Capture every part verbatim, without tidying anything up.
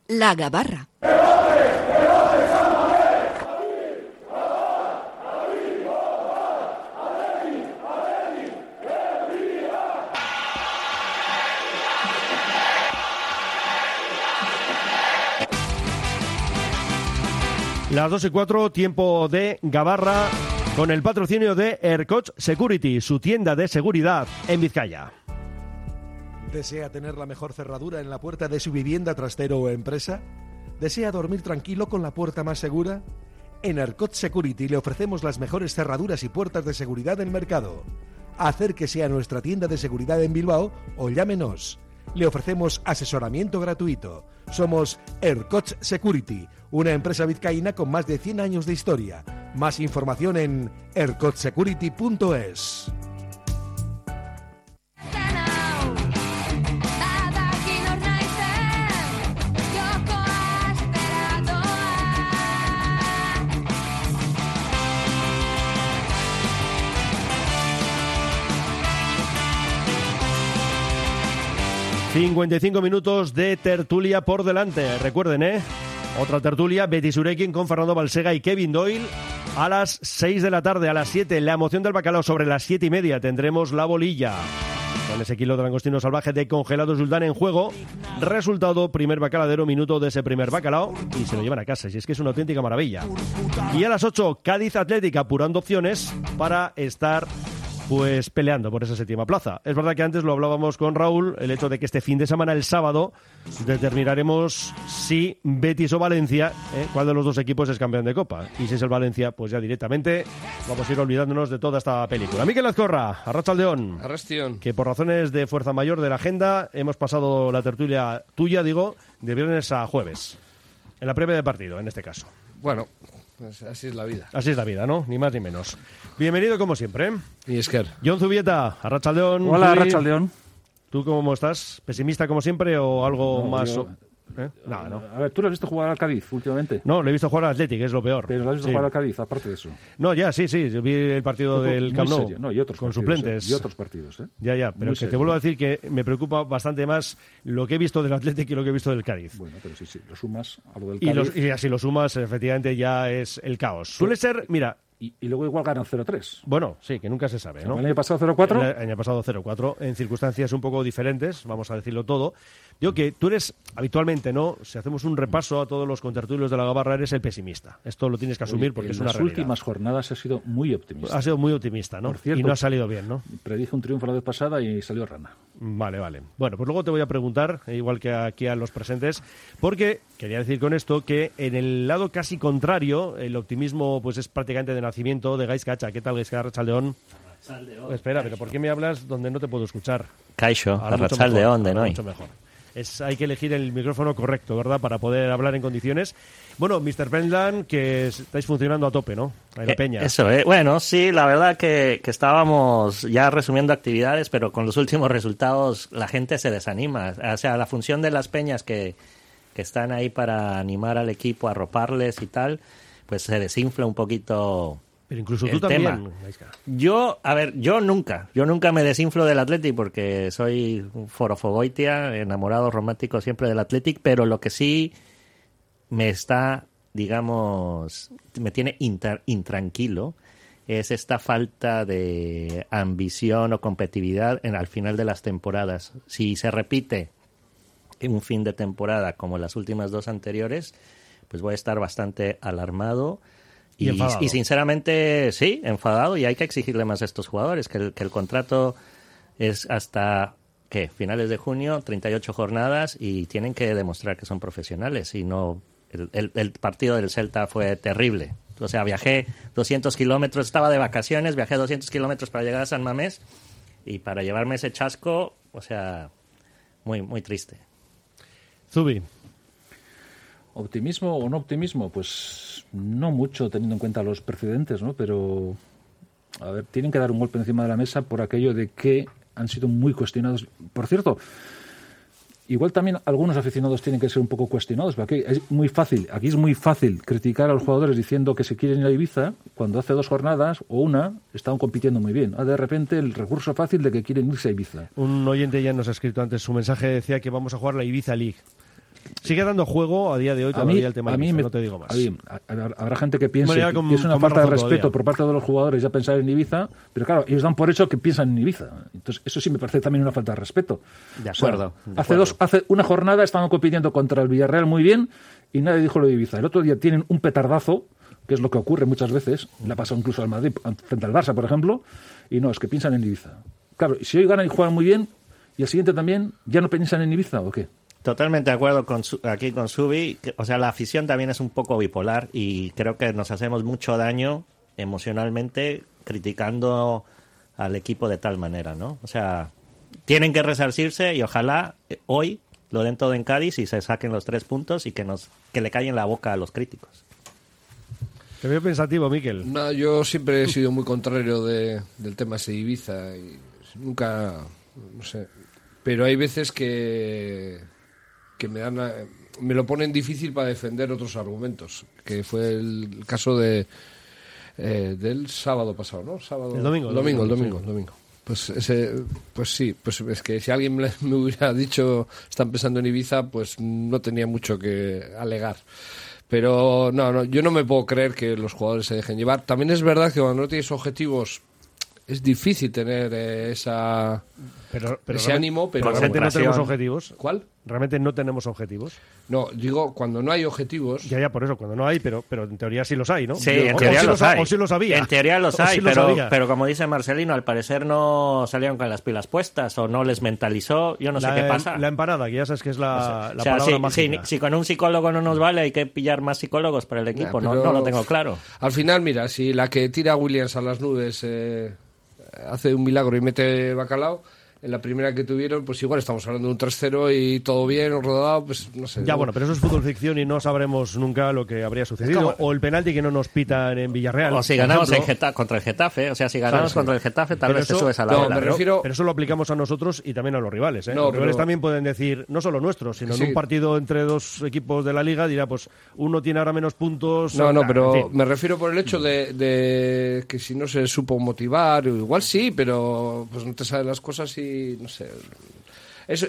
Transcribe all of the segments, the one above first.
La Gabarra. Las dos y cuatro, tiempo de Gabarra, con el patrocinio de Ercoch Security, su tienda de seguridad en Vizcaya. ¿Desea tener la mejor cerradura en la puerta de su vivienda, trastero o empresa? ¿Desea dormir tranquilo con la puerta más segura? En Ercoch Security le ofrecemos las mejores cerraduras y puertas de seguridad del mercado. Acérquese a nuestra tienda de seguridad en Bilbao o llámenos. Le ofrecemos asesoramiento gratuito. Somos Ercoch Security, una empresa vizcaína con más de cien años de historia. Más información en ercoch security punto es. cincuenta y cinco minutos de tertulia por delante. Recuerden, ¿eh? Otra tertulia, Betis Urekin con Fernando Balsega y Kevin Doyle a las seis de la tarde. A las siete, la emoción del bacalao. Sobre las siete y media tendremos la bolilla, con ese kilo de langostino salvaje de congelado sultán en juego. Resultado, primer bacaladero, minuto de ese primer bacalao y se lo llevan a casa. Si es que es una auténtica maravilla. Y a las ocho, Cádiz Atlético, apurando opciones para estar pues peleando por esa séptima plaza. Es verdad que antes lo hablábamos con Raúl, el hecho de que este fin de semana, el sábado, determinaremos si Betis o Valencia, ¿eh? cuál de los dos equipos es campeón de Copa. Y si es el Valencia, pues ya directamente vamos a ir olvidándonos de toda esta película. Mikel Azcorra, Arratsaldeon. Arrastión. Que por razones de fuerza mayor de la agenda hemos pasado la tertulia tuya, digo, de viernes a jueves. En la previa de partido, en este caso. Bueno, pues así es la vida. Así es la vida, ¿no? Ni más ni menos. Bienvenido como siempre, ¿eh? Y Esker. John Zubieta, Arratsaldeon. Hola, Arratsaldeon. ¿Tú cómo estás? ¿Pesimista como siempre o algo No, más...? yo- ¿Eh? No, no. A ver, ¿tú lo has visto jugar al Cádiz últimamente? No, lo he visto jugar al Athletic, es lo peor. Pero lo has visto Sí. jugar al Cádiz, aparte de eso. No, ya, sí, sí. Yo vi el partido Muy del Camp Nou serio. No, y otros con partidos, suplentes. ¿eh? Y otros partidos, ¿eh? Ya, ya, pero Muy que te serio. vuelvo a decir que me preocupa bastante más lo que he visto del Athletic y lo que he visto del Cádiz. Bueno, pero sí, sí, lo sumas a lo del Y, Cádiz. los, y así lo sumas, efectivamente, ya es el caos. Suele ser, mira... Y, y luego igual ganan cero tres. Bueno, sí, que nunca se sabe, ¿no? El año pasado cero cuatro. El año pasado cero cuatro, en circunstancias un poco diferentes, vamos a decirlo todo. Digo que tú eres, habitualmente, ¿no? Si hacemos un repaso a todos los contertulios de la Gabarra, eres el pesimista. Esto lo tienes que asumir porque en es una las realidad. últimas jornadas ha sido muy optimista. Ha sido muy optimista, ¿no? Por cierto, y no ha salido bien, ¿no? Predije un triunfo la vez pasada y salió rana. Vale, vale. Bueno, pues luego te voy a preguntar, eh, igual que aquí a los presentes, porque quería decir con esto que en el lado casi contrario, el optimismo pues es prácticamente de nacimiento de Gais Cacha. ¿Qué tal, Gais Arratsaldeon? Arratsaldeon. Espera, pero ¿por qué me hablas donde no te puedo escuchar? Caixo, Ahora mucho Arratsaldeon mejor, de ahora noi. mucho mejor. Es, hay que elegir el micrófono correcto, ¿verdad? Para poder hablar en condiciones. Bueno, mister Penland, que estáis funcionando a tope, ¿no? En la Eh, peña. Eso, eh. Bueno, sí, la verdad que, que estábamos ya resumiendo actividades, pero con los últimos resultados la gente se desanima. O sea, la función de las peñas que, que están ahí para animar al equipo, arroparles y tal, pues se desinfla un poquito. Pero incluso tú el también, tema. Gaisca. Yo, a ver, yo nunca, yo nunca me desinflo del Athletic porque soy un forofogoitia, enamorado romántico siempre del Athletic, pero lo que sí me está, digamos, me tiene inter- intranquilo es esta falta de ambición o competitividad en, al final de las temporadas. Si se repite en un fin de temporada como las últimas dos anteriores, pues voy a estar bastante alarmado. Y Y, enfadado. y sinceramente, sí, enfadado, y hay que exigirle más a estos jugadores, que el, que el contrato es hasta, ¿qué? Finales de junio, treinta y ocho jornadas, y tienen que demostrar que son profesionales, y no... El, el, el partido del Celta fue terrible. O sea, viajé doscientos kilómetros, estaba de vacaciones, viajé doscientos kilómetros para llegar a San Mamés, y para llevarme ese chasco, o sea, muy, muy triste. Zubi. ¿Optimismo o no optimismo? Pues no mucho, teniendo en cuenta los precedentes, ¿no? Pero, a ver, tienen que dar un golpe encima de la mesa por aquello de que han sido muy cuestionados. Por cierto, igual también algunos aficionados tienen que ser un poco cuestionados, porque aquí es muy fácil, aquí es muy fácil criticar a los jugadores diciendo que se quieren ir a Ibiza cuando hace dos jornadas o una estaban compitiendo muy bien. Ah, de repente el recurso fácil de que quieren irse a Ibiza. Un oyente ya nos ha escrito antes su mensaje, decía que vamos a jugar la Ibiza League. Sigue dando juego a día de hoy todavía mí, el tema a mí Ibiza, me, no te digo más. a mí, a, habrá gente que piense Bueno, ya que, con- que es una con más falta de razón respeto todavía. por parte de los jugadores ya pensar en Ibiza, pero claro, ellos dan por hecho que piensan en Ibiza. Entonces, eso sí me parece también una falta de respeto. De O sea, acuerdo. de hace, acuerdo. dos, hace una jornada estaban compitiendo contra el Villarreal muy bien y nadie dijo lo de Ibiza. El otro día tienen un petardazo, que es lo que ocurre muchas veces, le ha pasado incluso al Madrid frente al Barça, por ejemplo, y no, es que piensan en Ibiza. Claro, y si hoy ganan y juegan muy bien, y el siguiente también, ¿ya no piensan en Ibiza o qué? Totalmente de acuerdo con su- aquí con Subi. que- O sea, la afición también es un poco bipolar y creo que nos hacemos mucho daño emocionalmente criticando al equipo de tal manera, ¿no? O sea, tienen que resarcirse y ojalá eh, hoy lo den todo en Cádiz y se saquen los tres puntos y que nos que le callen la boca a los críticos. Te veo pensativo, Miquel. No, yo siempre he sido muy contrario de, del tema ese de Ibiza y nunca, no sé, pero hay veces que que me dan a- me lo ponen difícil para defender otros argumentos, que fue el caso de eh, del sábado pasado, ¿no? Sábado, El domingo, el domingo, el el domingo, domingo, el domingo. Pues ese, pues sí, pues es que si alguien me, me hubiera dicho están pensando en Ibiza, pues no tenía mucho que alegar. Pero no, no, yo no me puedo creer que los jugadores se dejen llevar. También es verdad que cuando no tienes objetivos es difícil tener eh, esa Pero, pero ese realmente- ánimo, pero realmente no Concentración. tenemos objetivos. ¿cuál? Realmente no tenemos objetivos. No, digo cuando no hay objetivos. Ya, ya, por eso, cuando no hay, pero, pero en teoría sí los hay, ¿no? Sí, O- en o teoría sí los ha- hay. O sí los había. En teoría los O hay, sí los pero, había. pero como dice Marcelino, al parecer no salieron con las pilas puestas o no les mentalizó. Yo no sé la, qué pasa. La empanada, que ya sabes que es la, la O sea, palabra si, mágica. si- si con un psicólogo no nos vale, hay que pillar más psicólogos para el equipo. Nah, no, pero- no lo tengo claro. Al final, mira, si la que tira a Williams a las nubes eh, hace un milagro y mete bacalao, en la primera que tuvieron, pues igual estamos hablando de un tres cero y todo bien, rodado, pues no sé. Ya, ¿no? bueno, pero eso es fútbol ficción y no sabremos nunca lo que habría sucedido. O el penalti que no nos pitan en Villarreal. O si por ganamos en ejemplo. Geta- contra el Getafe. O sea, si ganamos Claro, sí. contra el Getafe, tal Pero vez te eso- subes a la no, vela. me ¿no? refiero- Pero eso lo aplicamos a nosotros y también a los rivales. ¿eh? No, los rivales pero- también pueden decir, no solo nuestros, sino Sí. en un partido entre dos equipos de la liga, dirá, pues uno tiene ahora menos puntos. No, no, ah, pero en fin. me refiero por el hecho de, de que si no se supo motivar, igual sí, pero pues no te saben las cosas y no sé. Eso,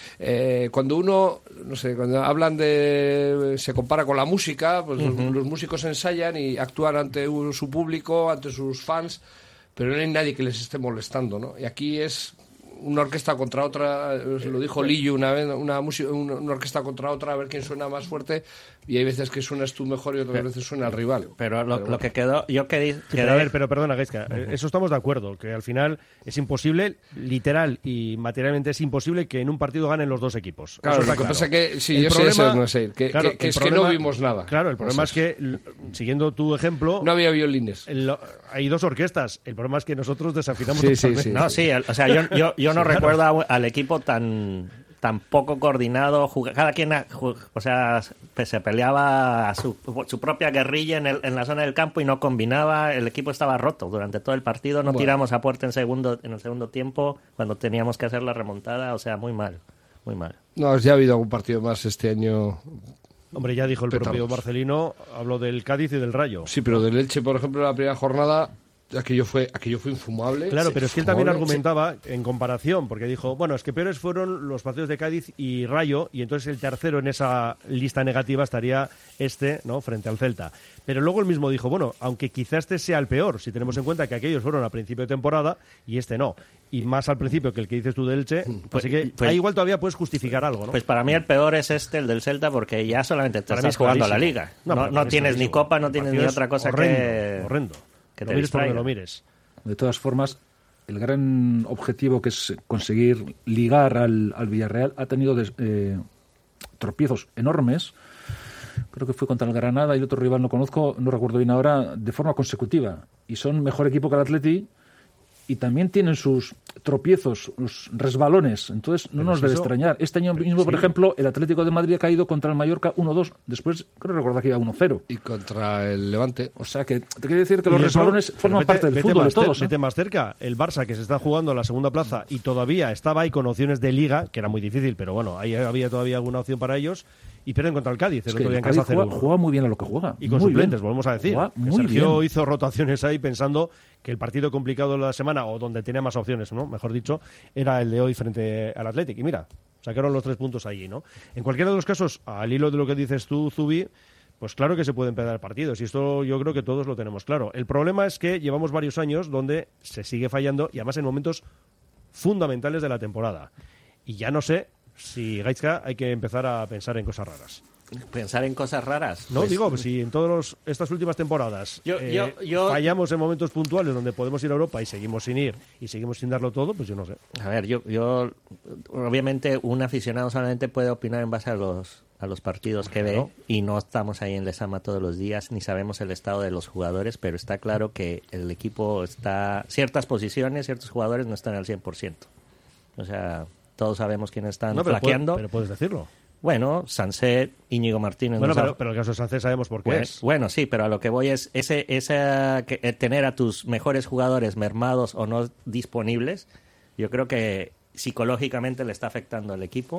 eh, cuando uno, no sé, cuando hablan de, se compara con la música, pues los, los músicos ensayan y actúan ante un- su público, ante sus fans, pero no hay nadie que les esté molestando, ¿no? Y aquí es una orquesta contra otra, eh, lo dijo Lillo una vez, una, música, una, una orquesta contra otra, a ver quién suena más fuerte, y hay veces que suenas tú mejor y otras veces suena el rival. Pero lo, Pero lo que quedó, yo que di- Sí, quedé- pero a ver, pero perdona, Gaizka, eh, eso estamos de acuerdo, que al final es imposible, literal y materialmente es imposible que en un partido ganen los dos equipos. Claro, Eso está lo que pasa es que, sí, El yo sé, problema- eso, no sé, que, claro, que- que el es que problema- no vimos nada. Claro, el problema Eso es que, l- siguiendo tu ejemplo, No había violines. el- hay dos orquestas. El problema es que nosotros desafinamos Sí, sí, totalmente. sí. No, sí, el- o sea, yo, yo, yo no Sí, claro. recuerdo a- al equipo tan tan poco coordinado, juga- cada quien, a- ju- o sea, pe- se peleaba a su, su propia guerrilla en, el- en la zona del campo y no combinaba, el equipo estaba roto durante todo el partido, no Bueno. tiramos a puerta en segundo en el segundo tiempo cuando teníamos que hacer la remontada, o sea, muy mal, muy mal. No, ya ha habido algún partido más este año. Hombre, ya dijo el propio Petardos. Marcelino, habló del Cádiz y del Rayo. Sí, pero del Elche, por ejemplo, la primera jornada, aquello fue, aquello fue infumable. Claro, Sí, pero es que él también infumable. argumentaba en comparación, porque dijo, bueno, es que peores fueron los partidos de Cádiz y Rayo, y entonces el tercero en esa lista negativa estaría este, ¿no?, frente al Celta. Pero luego él mismo dijo, bueno, aunque quizá este sea el peor, si tenemos en cuenta que aquellos fueron a principio de temporada y este no, y más al principio que el que dices tú del Elche, Pues- así que pues- ahí igual todavía puedes justificar algo, ¿no? Pues para mí el peor es este, el del Celta, porque ya solamente te Para mí estás es jugando a la clarísimo. liga. No, No, pero no es tienes ni clarísimo. copa, no El tienes ni partido es otra cosa horrendo, que... horrendo. que lo te mires por donde distraiga. lo mires. De todas formas, el gran objetivo que es conseguir ligar al, al Villarreal ha tenido des- eh, tropiezos enormes. Creo que fue contra el Granada y el otro rival no conozco, no recuerdo bien ahora, de forma consecutiva. Y son mejor equipo que el Atleti y también tienen sus tropiezos, los resbalones. Entonces no Pero nos si debe eso- extrañar. Este año mismo, por sí. ejemplo, el Atlético de Madrid ha caído contra el Mallorca uno dos. Después, creo recordar que iba uno cero. Y contra el Levante. O sea que te quiero decir que los Y eso, resbalones pero forman vete- parte del vete fútbol de más cer- todos. ¿eh? Vete más cerca. El Barça, que se está jugando a la segunda plaza y todavía estaba ahí con opciones de Liga, que era muy difícil, pero bueno, ahí había todavía alguna opción para ellos, y pierden contra el Cádiz el Es que otro día el en casa Cádiz juega, cero uno. juega muy bien a lo que juega. Y con Muy suplentes, bien. volvemos a decir. Juega Que muy Sergio bien. hizo rotaciones ahí pensando que el partido complicado de la semana, o donde tenía más opciones, ¿no? Mejor dicho, era el de hoy frente al Athletic. Y mira, sacaron los tres puntos allí, ¿no? En cualquiera de los casos, al hilo de lo que dices tú, Zubi, pues claro que se pueden perder partidos, y esto yo creo que todos lo tenemos claro. El problema es que llevamos varios años donde se sigue fallando, y además en momentos fundamentales de la temporada. Y ya no sé si, Gaizka, hay que empezar a pensar en cosas raras. Pensar en cosas raras. No, pues, digo, pues si en todas estas últimas temporadas Yo- eh, yo- yo- fallamos en momentos puntuales donde podemos ir a Europa y seguimos sin ir y seguimos sin darlo todo, pues yo no sé. A ver, yo, yo obviamente un aficionado solamente puede opinar en base a los a los partidos que Claro. ve, y no estamos ahí en Lezama todos los días ni sabemos el estado de los jugadores, pero está claro que el equipo está, ciertas posiciones, ciertos jugadores no están al cien por ciento. O sea, todos sabemos quiénes están No, pero, flaqueando. puede- pero puedes decirlo. Bueno, Sancet, Íñigo Martínez. Bueno, nos ha- pero, pero el caso de Sánchez sabemos por qué bueno, es. bueno, sí, pero a lo que voy es ese, ese que, eh, tener a tus mejores jugadores mermados o no disponibles, yo creo que psicológicamente le está afectando al equipo.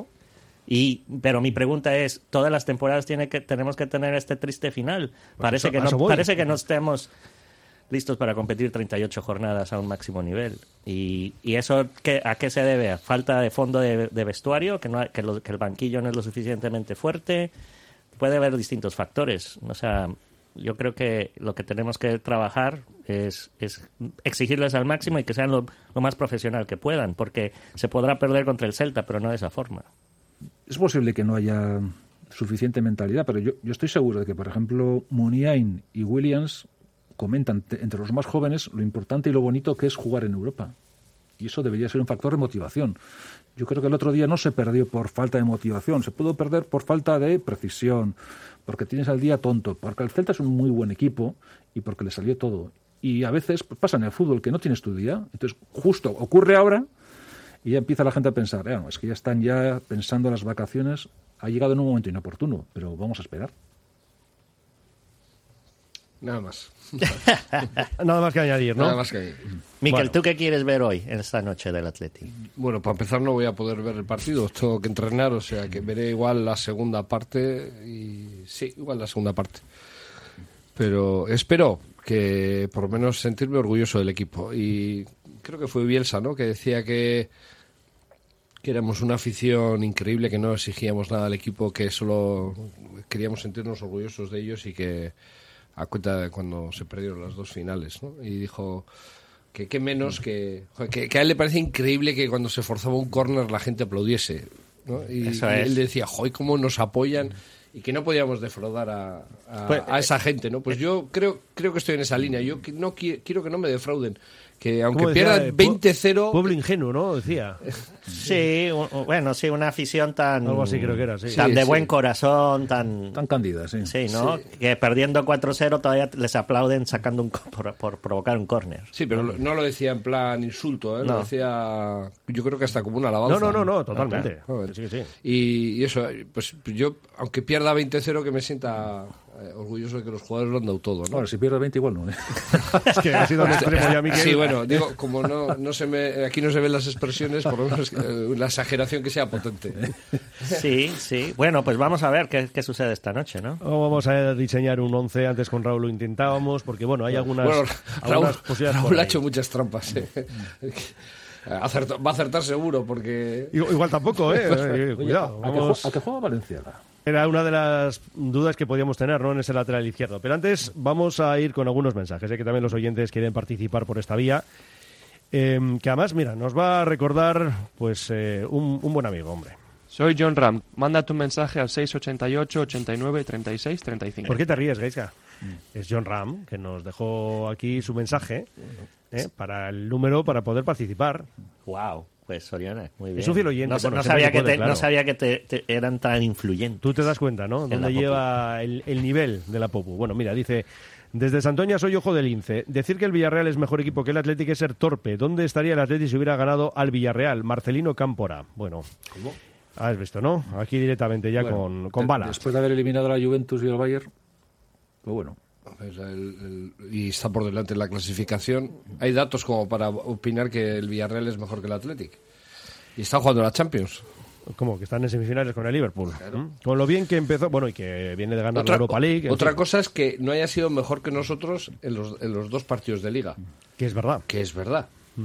Y, pero mi pregunta es, todas las temporadas tiene que, tenemos que tener este triste final. Parece eso- que a eso no, voy. parece que no estemos listos para competir treinta y ocho jornadas a un máximo nivel. Y, y eso, ¿qué, ¿a qué se debe? ¿A falta de fondo de, de vestuario? ¿Que, no, hay- que, lo- que el banquillo no es lo suficientemente fuerte? Puede haber distintos factores. O sea, yo creo que lo que tenemos que trabajar es, es exigirles al máximo y que sean lo, lo más profesional que puedan, porque se podrá perder contra el Celta, pero no de esa forma. Es posible que no haya suficiente mentalidad, pero yo, yo estoy seguro de que, por ejemplo, Muniain y Williams comentan te- entre los más jóvenes lo importante y lo bonito que es jugar en Europa. Y eso debería ser un factor de motivación. Yo creo que el otro día no se perdió por falta de motivación, se pudo perder por falta de precisión, porque tienes al día tonto, porque el Celta es un muy buen equipo y porque le salió todo. Y a veces pues, pasa en el fútbol que no tienes tu día, entonces justo ocurre ahora y ya empieza la gente a pensar, eh, no, es que ya están ya pensando las vacaciones, ha llegado en un momento inoportuno, pero vamos a esperar. Nada más. Nada más que añadir, ¿no? Nada más que ahí. Miquel, Bueno. ¿tú qué quieres ver hoy, en esta noche del Atleti? Bueno, para empezar no voy a poder ver el partido, tengo que entrenar, o sea que veré igual la segunda parte y sí, igual la segunda parte. Pero espero que por lo menos sentirme orgulloso del equipo. Y creo que fue Bielsa, ¿no?, que decía que, que éramos una afición increíble, que no exigíamos nada al equipo, que solo queríamos sentirnos orgullosos de ellos y que a cuenta de cuando se perdieron las dos finales, ¿no? Y dijo que qué menos que, joder, que que a él le parece increíble que cuando se forzaba un córner la gente aplaudiese, ¿no? Y, Eso y es. él decía, joder, cómo nos apoyan, y que no podíamos defraudar a, a, Pues, a esa gente, ¿no? Pues yo creo creo que estoy en esa línea. Yo que- no qui- quiero que no me defrauden, que aunque Como decía, pierdan eh, veinte cero, Pueblo ingenuo, ¿no? Decía. Sí, u- u- bueno, sí, una afición tan... Algo así creo que era, sí. Tan Sí, de sí. buen corazón, tan... Tan candida, sí. Sí, ¿no? Que perdiendo cuatro cero todavía les aplauden sacando un co- por, por provocar un córner. sí, pero lo- no lo decía en plan insulto, ¿eh? Lo No. decía, yo creo que hasta como una alabanza. No, no, no, no, totalmente. Joder. Sí, sí. Y, y eso, pues yo, aunque pierda veinte cero, que me sienta eh, orgulloso de que los jugadores lo han dado todo, ¿no? Ahora, si pierde veinte igual no, ¿eh? Es que ha sido un extremo ya, Miquel. Sí, bueno, digo, como no, no se me, aquí no se ven las expresiones, por lo menos eh, la exageración que sea potente. Sí, sí. Bueno, pues vamos a ver qué, qué sucede esta noche, ¿no? Vamos a diseñar un once, antes con Raúl lo intentábamos, porque bueno, hay algunas, Bueno, Raúl, algunas posibilidades por Raúl ha ahí. hecho muchas trampas. eh. Acerta- va a acertar seguro, porque... Igual, igual tampoco, ¿eh? Eh, Oye, Cuidado. ¿a, a qué vamos- jue- a qué juega Valenciaga? Era una de las dudas que podíamos tener, ¿no?, en ese lateral izquierdo. Pero antes vamos a ir con algunos mensajes, ¿eh? Que también los oyentes quieren participar por esta vía. Eh, que además, mira, nos va a recordar pues eh, un, un buen amigo, hombre. Soy John Ram. Manda tu mensaje al seis ochenta y ocho, ochenta y nueve, treinta y seis, treinta y cinco. ¿Por qué te ríes, Gaizka? Es John Ram, que nos dejó aquí su mensaje ¿eh? para el número para poder participar. Wow, pues Soriana, muy bien. Es un fiel oyente, No, bueno, no siempre sabía que que, puede, te, claro. no sabía que te, te eran tan influyentes. Tú te das cuenta, ¿no? En la ¿Dónde Popu. lleva el, el nivel de la Popu? Bueno, mira, dice... Desde Santoña soy ojo del lince. Decir que el Villarreal es mejor equipo que el Atlético es ser torpe. ¿Dónde estaría el Atlético si hubiera ganado al Villarreal? Marcelino Cámpora. Bueno, ¿Cómo? has visto, ¿no? Aquí directamente ya Bueno, con, con de- bala. Después de haber eliminado a la Juventus y al Bayern, pues bueno. Pues el- el- y está por delante en la clasificación. Hay datos como para opinar que el Villarreal es mejor que el Athletic. Y está jugando la Champions. ¿Cómo? Que están en semifinales con el Liverpool. ¿Mm? Con lo bien que empezó, bueno, y que viene de ganar la Europa League. en otra fin, cosa es que no haya sido mejor que nosotros en los, en los dos partidos de Liga. que es verdad. Que es verdad.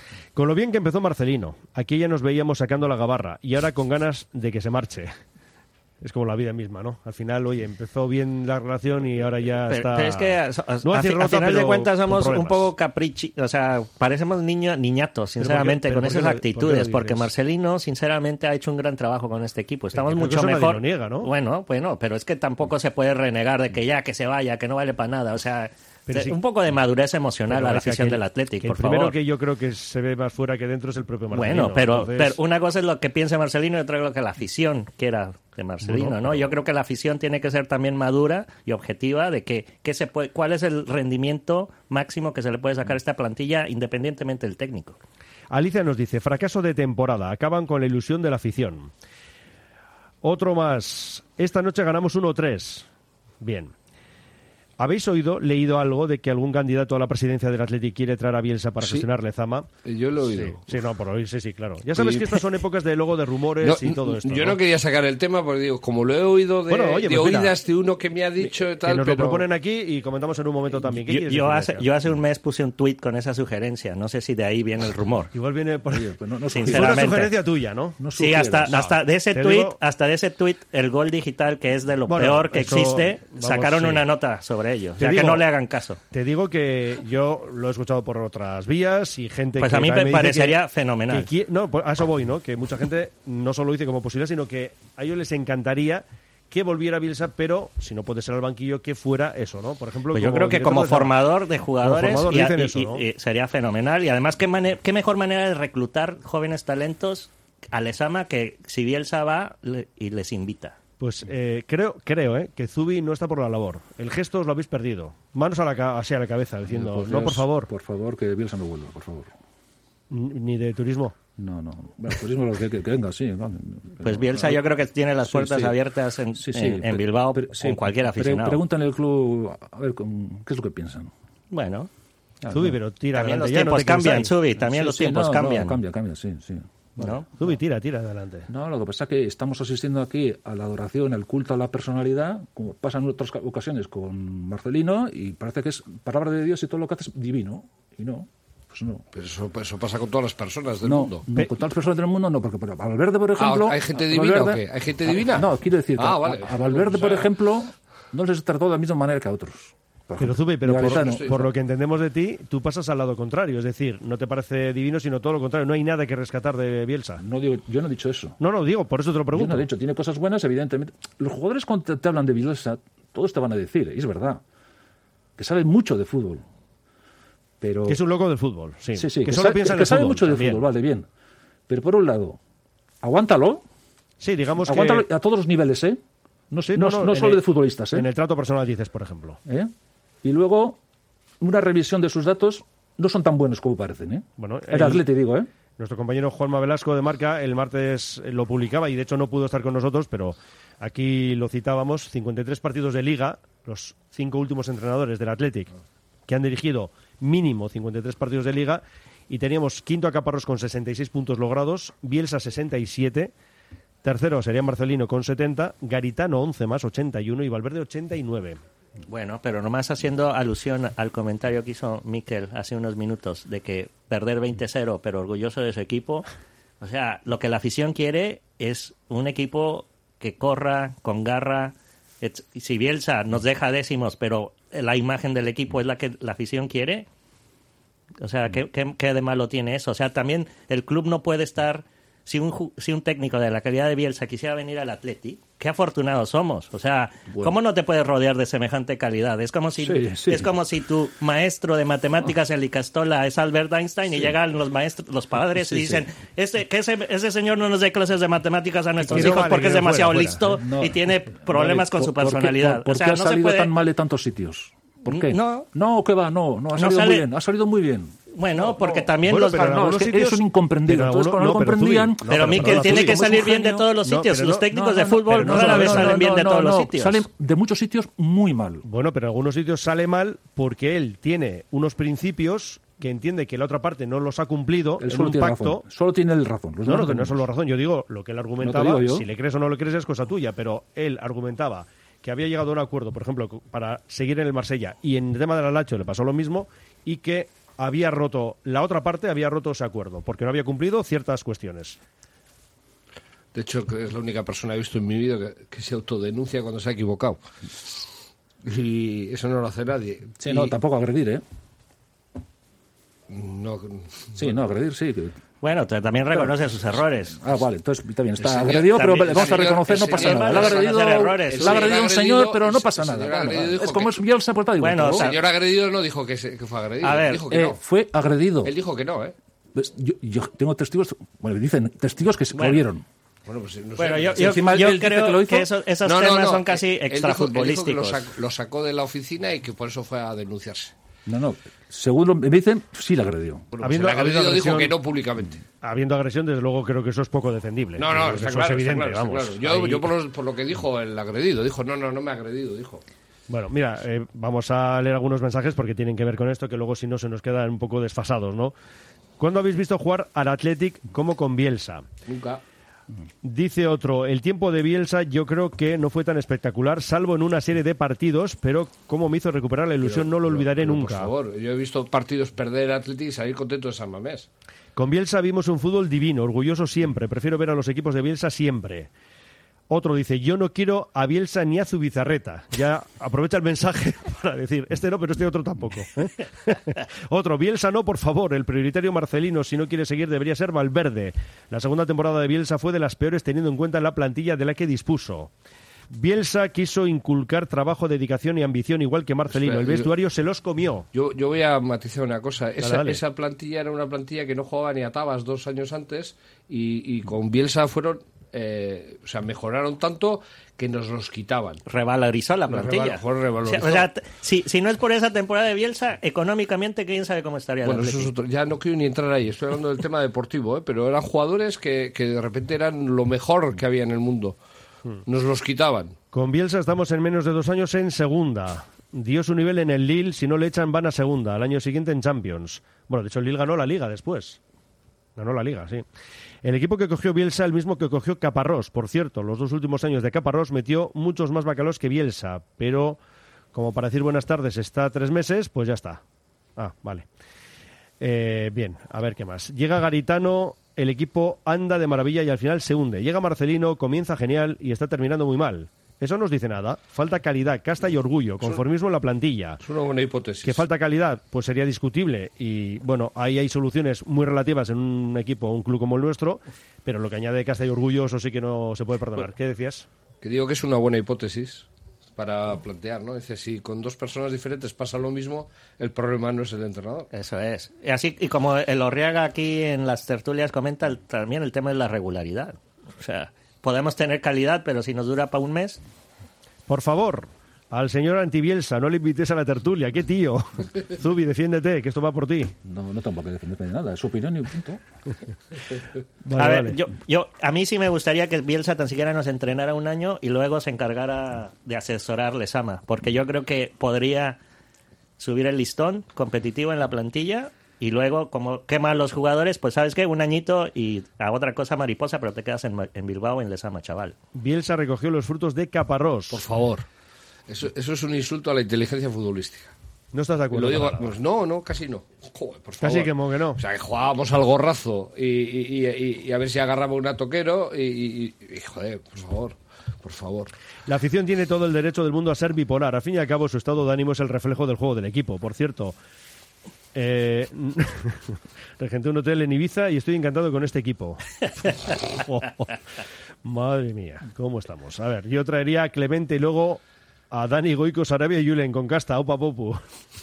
Con lo bien que empezó Marcelino, aquí ya nos veíamos sacando la gabarra y ahora con ganas de que se marche. Es como la vida misma, ¿no? Al final, oye, empezó bien la relación y ahora ya pero, está... Pero es que a, a, no a, rota, a final de cuentas con somos problemas. un poco caprichi, o sea, parecemos niño, niñatos, sinceramente, ¿Pero por con qué- esas pero por qué lo- actitudes, por qué lo porque dices? Marcelino, sinceramente, ha hecho un gran trabajo con este equipo. Estamos creo que mucho eso nadie mejor. lo niega, ¿no? Bueno, bueno, pero es que tampoco se puede renegar de que ya, que se vaya, que no vale para nada, o sea... Pero de- sí. un poco de madurez emocional Pero a la decía afición que el- del Athletic, que por el primero favor. que yo creo que se ve más fuera que dentro es el propio Marcelino. Bueno, pero, Entonces, pero una cosa es lo que piensa Marcelino y otra es lo que la afición quiera de Marcelino, Bueno, ¿no? pero- Yo creo que la afición tiene que ser también madura y objetiva de que, que se puede, cuál es el rendimiento máximo que se le puede sacar a esta plantilla independientemente del técnico. Alicia nos dice, fracaso de temporada, acaban con la ilusión de la afición. Otro más, esta noche ganamos uno tres. Bien. ¿Habéis oído, leído algo de que algún candidato a la presidencia del Athletic quiere traer a Bielsa para Sí. gestionar Lezama? Yo lo he oído. Sí, sí, no, por oírse sí, claro. Ya sabes Y- que estas son épocas de luego de rumores No, y todo esto. yo no quería sacar el tema porque digo, como lo he oído de, Bueno, oye, de pues mira, oídas de uno que me ha dicho y tal, que nos pero... lo proponen aquí y comentamos en un momento también. ¿Qué Yo, quieres yo decir, hace, Alicia? yo hace un mes puse un tuit con esa sugerencia, no sé si de ahí viene el rumor. Igual viene por... Oye, pues no, no Sin- Fue una sinceramente. sugerencia tuya, ¿no? no Sí, hasta, sugieras. hasta de ese Te tuit, digo- hasta de ese tuit, el gol digital, que es de lo Bueno, peor que eso, existe, vamos, sacaron sí. una nota sobre ello. O Te sea, que digo- no le hagan caso. Te digo que yo lo he escuchado por otras vías y gente Pues que a mí también me dice parecería que- fenomenal. que qui- no, pues a eso voy, ¿no? Que mucha gente no solo dice como posibilidad, sino que a ellos les encantaría que volviera Bielsa, pero si no puede ser al banquillo, que fuera eso, ¿no? Por ejemplo, Pues yo como creo que director como de Zama. formador de jugadores formador y- dicen y- eso, y- ¿no? y sería fenomenal. Y además, ¿qué, mane- qué mejor manera de reclutar jóvenes talentos a Lezama que si Bielsa va le- y les invita? Pues eh, creo, creo eh, que Zubi no está por la labor. El gesto os lo habéis perdido. Manos a la, ca- así a la cabeza, diciendo, Pues no, Dios, por favor, Por favor, que Bielsa no vuelva, por favor. N- ni de turismo. No, no. Bueno, turismo lo que, que, que venga, sí. ¿no? Pues Pero, Bielsa a- yo creo que tiene las sí, puertas sí. abiertas en, Sí, sí, en- en pero- Bilbao pero- sí, con cualquier pre- aficionado. Pregúntale al club, a ver, con- ¿qué es lo que piensan? Bueno, Ah, Zubi, no. pero tira también los adelante ya, no tiempos te quedes cambian, ahí. Zubi, también Sí, los sí, tiempos no, cambian. No, cambia, cambia, sí, sí. ¿no? Zubi, tira, tira adelante. No, lo que pasa es que estamos asistiendo aquí a la adoración, al culto a la personalidad, como pasa en otras ca- ocasiones con Marcelino, y parece que es palabra de Dios y todo lo que hace es divino. Y no, pues no. Pero eso, eso pasa con todas las personas del No, mundo. no, con todas las personas del mundo no, porque por- a Valverde, por ejemplo... Ah, ¿hay gente a divina o Valverde- qué? ¿Hay gente divina? No, quiero decir que Ah, a- vale. a, Valverde, O sea- por ejemplo, no les trató de la misma manera que a otros. Por Pero ejemplo. Zubi, pero Y a por, Gaetano. por lo que entendemos de ti, tú pasas al lado contrario. Es decir, no te parece divino, sino todo lo contrario. No hay nada que rescatar de Bielsa. No digo, yo no he dicho eso. No, no, digo, por eso te lo Yo pregunto. no he dicho, tiene cosas buenas, evidentemente. Los jugadores cuando te, te hablan de Bielsa, todos te van a decir, y es verdad, que saben mucho de fútbol. Pero... Que es un loco del fútbol, sí. Sí, sí, que, solo sabe, piensa en que el sabe fútbol, mucho de también. fútbol, vale, bien. Pero por un lado, aguántalo, Sí, digamos aguántalo que... a todos los niveles, ¿eh? No, Sí, no, no, no, no en solo el- de futbolistas, ¿eh? En el trato personal dices, por ejemplo. ¿Eh? Y luego, una revisión de sus datos no son tan buenos como parecen, ¿eh? Bueno, el el- Atleti, digo, ¿eh? Nuestro compañero Juanma Velasco de Marca el martes lo publicaba y de hecho no pudo estar con nosotros, pero aquí lo citábamos, cincuenta y tres partidos de Liga, los cinco últimos entrenadores del Athletic que han dirigido mínimo cincuenta y tres partidos de Liga y teníamos quinto a Caparrós con sesenta y seis puntos logrados, Bielsa sesenta y siete, tercero sería Marcelino con setenta, Garitano once más, ochenta y uno y Valverde ochenta y nueve. Bueno, pero nomás haciendo alusión al comentario que hizo Mikel hace unos minutos de que perder veinte cero, pero orgulloso de su equipo. O sea, lo que la afición quiere es un equipo que corra con garra. Et- Si Bielsa nos deja décimos, pero la imagen del equipo es la que la afición quiere. O sea, ¿qué, qué, qué de malo tiene eso? O sea, también el club no puede estar... Si un, ju- si un técnico de la calidad de Bielsa quisiera venir al Atleti, qué afortunados somos. O sea, Bueno. ¿cómo no te puedes rodear de semejante calidad? Es como si Sí, sí. es como si tu maestro de matemáticas en Licastola es Albert Einstein y llegan los maestros, los padres Sí, y dicen, sí. este, que ese, ese señor no nos dé clases de matemáticas a nuestros Que no hijos vale, porque que es no demasiado fuera, listo No. y tiene problemas Vale, con su ¿por- por qué- personalidad. ¿Por, por o sea, qué ha no se salido puede... tan mal en tantos sitios? ¿Por qué? No. No, que va, no, no, ha No salido sale- muy bien, ha salido muy bien. Bueno, porque también Bueno, los... pero en no, algunos es que sitios- es un incomprendido. pero en Entonces, algunos- cuando no, lo pero Zubi, comprendían... no, pero pero Mikel perdona, tiene Zubi, que como es salir un bien de genio. todos los No, sitios. pero Los no- técnicos no, de no, fútbol pero no, rara no, vez no, salen bien de no, todos los no, sitios. Salen de muchos sitios muy mal. Bueno, pero en algunos sitios sale mal porque él tiene unos principios que entiende que la otra parte no los ha cumplido Él en solo un tiene pacto. razón. Solo tiene el razón. Los No, demás no, que no tenemos. es solo razón. Yo digo lo que él argumentaba. digo yo. Si le crees o no le crees es cosa tuya, pero él argumentaba que había llegado a un acuerdo, por ejemplo, para seguir en el Marsella y en el tema del Alacho le pasó lo mismo y que había roto, la otra parte había roto ese acuerdo, porque no había cumplido ciertas cuestiones. De hecho, es la única persona que he visto en mi vida que, que se autodenuncia cuando se ha equivocado. Y eso no lo hace nadie. Sí, y... no, tampoco agredir, ¿eh? No, sí, no, agredir, sí. Que... Bueno, también reconoce sus errores. Ah, vale, entonces está bien, está señor, agredido, pero también, vamos a reconocer, señor, no pasa señor, nada. Le ha agredido, errores. le ha agredido un señor, pero no el pasa señor nada. agredido dijo Es como que- es Bielsa, pues está igual. Bueno, el o sea, señor agredido no dijo que, se, que fue agredido. A ver, dijo que Eh, no. fue agredido. Él dijo que no, ¿eh? Pues yo, yo tengo testigos, bueno, dicen testigos que se Bueno. lo vieron. Bueno, pues no sé. Bueno, yo, Si yo, encima yo él dice creo que lo hizo- que eso- esos No, no, temas no, son casi él dijo- él dijo que extrafutbolísticos. lo, sac- lo sacó de la oficina y que por eso fue a denunciarse. No, no, según lo- me dicen, sí le agredió. Bueno, pues Habiendo- el agredido habiendo dijo agresión- que no públicamente. Habiendo agresión, desde luego creo que eso es poco defendible. No, no, Creo que está eso claro, es está evidente, claro, está vamos. claro. Yo, Ahí- yo por, lo, por lo que dijo el agredido, dijo, no, no, no me ha agredido, dijo. Bueno, mira, eh, vamos a leer algunos mensajes porque tienen que ver con esto, que luego si no se nos quedan un poco desfasados, ¿no? ¿Cuándo habéis visto jugar al Athletic como con Bielsa? Nunca. Dice otro, el tiempo de Bielsa yo creo que no fue tan espectacular, salvo en una serie de partidos, pero como me hizo recuperar la ilusión Pero- no lo pero- olvidaré pero, nunca. Por favor, yo he visto partidos perder Athletic y salir contento de San Mamés. Con Bielsa vimos un fútbol divino, orgulloso siempre, prefiero ver a los equipos de Bielsa siempre. Otro dice, yo no quiero a Bielsa ni a Zubizarreta. Ya aprovecha el mensaje para decir, este no, pero este otro tampoco. ¿eh? Otro, Bielsa no, por favor. El prioritario Marcelino, si no quiere seguir, debería ser Valverde. La segunda temporada de Bielsa fue de las peores teniendo en cuenta la plantilla de la que dispuso. Bielsa quiso inculcar trabajo, dedicación y ambición, igual que Marcelino. Espera, El yo- vestuario se los comió. Yo, yo voy a matizar una cosa. Esa, dale. esa plantilla era una plantilla que no jugaba ni a Tabas dos años antes y, y con Bielsa fueron... Eh, o sea, mejoraron tanto que nos los quitaban. Revalorizó la Nos plantilla. reval- fue revalorizó. O sea, o sea, t- si, si no es por esa temporada de Bielsa, económicamente, ¿quién sabe cómo estaría el Bueno, eso Athletic? es otro. Ya no quiero ni entrar ahí. Estoy hablando del tema deportivo, ¿eh? Pero eran jugadores que, que de repente eran lo mejor que había en el mundo. Nos los quitaban. Con Bielsa estamos en menos de dos años en segunda. Dio su nivel en el Lille, si no le echan van a segunda, al año siguiente en Champions. Bueno, de hecho el Lille ganó la Liga después. Ganó la Liga, sí. El equipo que cogió Bielsa, el mismo que cogió Caparrós. Por cierto, los dos últimos años de Caparrós metió muchos más bacalos que Bielsa, pero como para decir buenas tardes está tres meses, pues ya está. Ah, vale. Eh, bien, a ver qué más. Llega Garitano, el equipo anda de maravilla y al final se hunde. Llega Marcelino, comienza genial y está terminando muy mal. Eso no os dice nada. Falta calidad, casta y orgullo, conformismo en la plantilla. Es una buena hipótesis. ¿Que falta calidad? Pues sería discutible. Y bueno, ahí hay soluciones muy relativas en un equipo, un club como el nuestro, pero lo que añade casta y orgullo, eso sí que no se puede perdonar. ¿Qué decías? Que digo que es una buena hipótesis para plantear, ¿no? Dice, si con dos personas diferentes pasa lo mismo, el problema no es el entrenador. Eso es. Y así, y como el Orriaga aquí en las tertulias comenta, el- también el tema de la regularidad. O sea, podemos tener calidad, pero si nos dura para un mes, Por favor, al señor Antibielsa, no le invites a la tertulia. ¡Qué tío! Zubi, defiéndete, que esto va por ti. No, no tengo que defenderme de nada, es su opinión y un punto. Vale, a ver, vale. yo, yo, a mí sí me gustaría que Bielsa tan siquiera nos entrenara un año y luego se encargara de asesorar Lezama, porque yo creo que podría subir el listón competitivo en la plantilla y luego, como queman los jugadores, pues sabes qué, un añito y a otra cosa mariposa, pero te quedas en, en Bilbao, en Lezama, chaval. Bielsa recogió los frutos de Caparrós. Por favor. Eso, eso es un insulto a la inteligencia futbolística. ¿No estás de Y acuerdo? lo digo, para nada? pues no, no, casi no. Joder, por favor. Casi que mo que no. O sea, que jugábamos al gorrazo y, y- y- y a ver si agarraba un toquero y, y- y, joder, por favor, por favor. La afición tiene todo el derecho del mundo a ser bipolar. A fin y al cabo, su estado de ánimo es el reflejo del juego del equipo. Por cierto, eh, regenté un hotel en Ibiza y estoy encantado con este equipo. Madre mía, ¿cómo estamos? A ver, yo traería a Clemente y luego a Dani Goico, Sarabia y Julen con Casta, opa popu.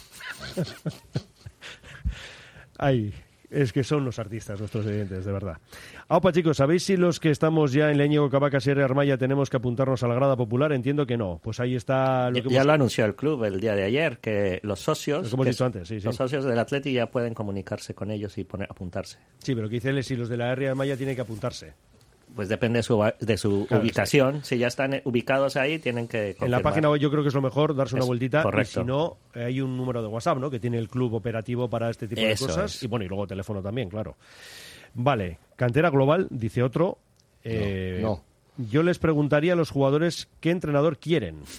Ay, es que son los artistas nuestros oyentes, de verdad. Aupa, chicos, ¿sabéis si los que estamos ya en Leñigo, Cavacas y R. Armaya tenemos que apuntarnos a la grada popular? Entiendo que no. Pues ahí está lo Ya, que ya hemos... lo anunció el club el día de ayer, que los socios, Lo que hemos que dicho antes, sí, sí. los socios del Atleti ya pueden comunicarse con ellos y poner, apuntarse. Sí, pero que dice él es si los de la R. Armaya tienen que apuntarse. Pues depende de su, de su Claro, ubicación. Si ya están eh, ubicados ahí, tienen que En la confirmar. página web yo creo que es lo mejor darse una Es vueltita. correcto. Y si no, eh, hay un número de WhatsApp, ¿no? Que tiene el club operativo para este tipo Eso de cosas. es. Y bueno, y luego teléfono también, claro. Vale, cantera global, dice otro. Eh, No, Yo les preguntaría a los jugadores qué entrenador quieren.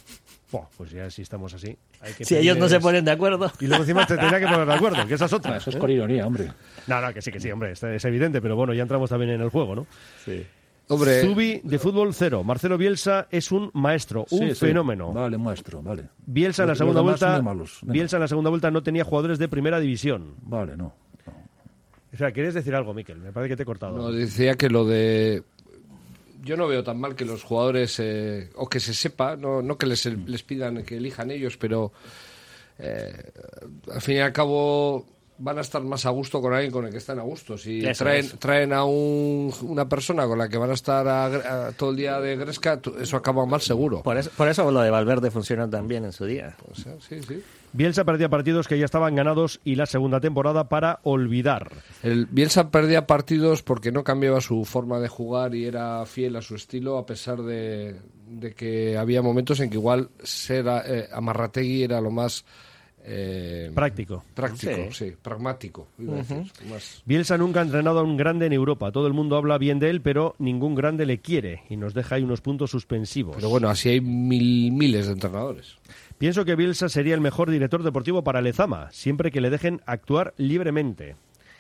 Buah, pues ya si estamos así. Hay que Si ellos no pedirles- se ponen de acuerdo. Y luego encima te tendría que poner de acuerdo, que esa es otra. Ah, eso es ¿eh? con ironía, hombre. No, no, que sí, que sí, hombre, es evidente, pero bueno, ya entramos también en el juego, ¿no? Sí. Hombre, Zubi de fútbol cero. Marcelo Bielsa es un maestro, un Sí, sí. fenómeno. Vale, maestro, vale. Bielsa en la Los- segunda los demás son vuelta, muy malos. Venga. Bielsa en la segunda vuelta no tenía jugadores de primera división. Vale, no. no. O sea, ¿quieres decir algo, Miquel? Me parece que te he cortado. no, decía que lo de... Yo no veo tan mal que los jugadores, eh, o que se sepa, no, no que les, les pidan que elijan ellos, pero eh, al fin y al cabo van a estar más a gusto con alguien con el que están a gusto. Si Eso traen, es. traen a un- una persona con la que van a estar a- a- todo el día de gresca, tu- eso acaba mal seguro. Por eso, por eso lo de Valverde funcionó tan bien en su día. O sea, sí, sí. Bielsa perdía partidos que ya estaban ganados y la segunda temporada para olvidar. El Bielsa perdía partidos porque no cambiaba su forma de jugar y era fiel a su estilo, a pesar de, de que había momentos en que igual ser eh, Amarrategui era lo más eh, Práctico. práctico, sí, Sí. pragmático. Iba a decir, más- Bielsa nunca ha entrenado a un grande en Europa. Todo el mundo habla bien de él, pero ningún grande le quiere y nos deja ahí unos puntos suspensivos. Pero bueno, así hay mil, miles de entrenadores. Pienso que Bielsa sería el mejor director deportivo para Lezama, siempre que le dejen actuar libremente.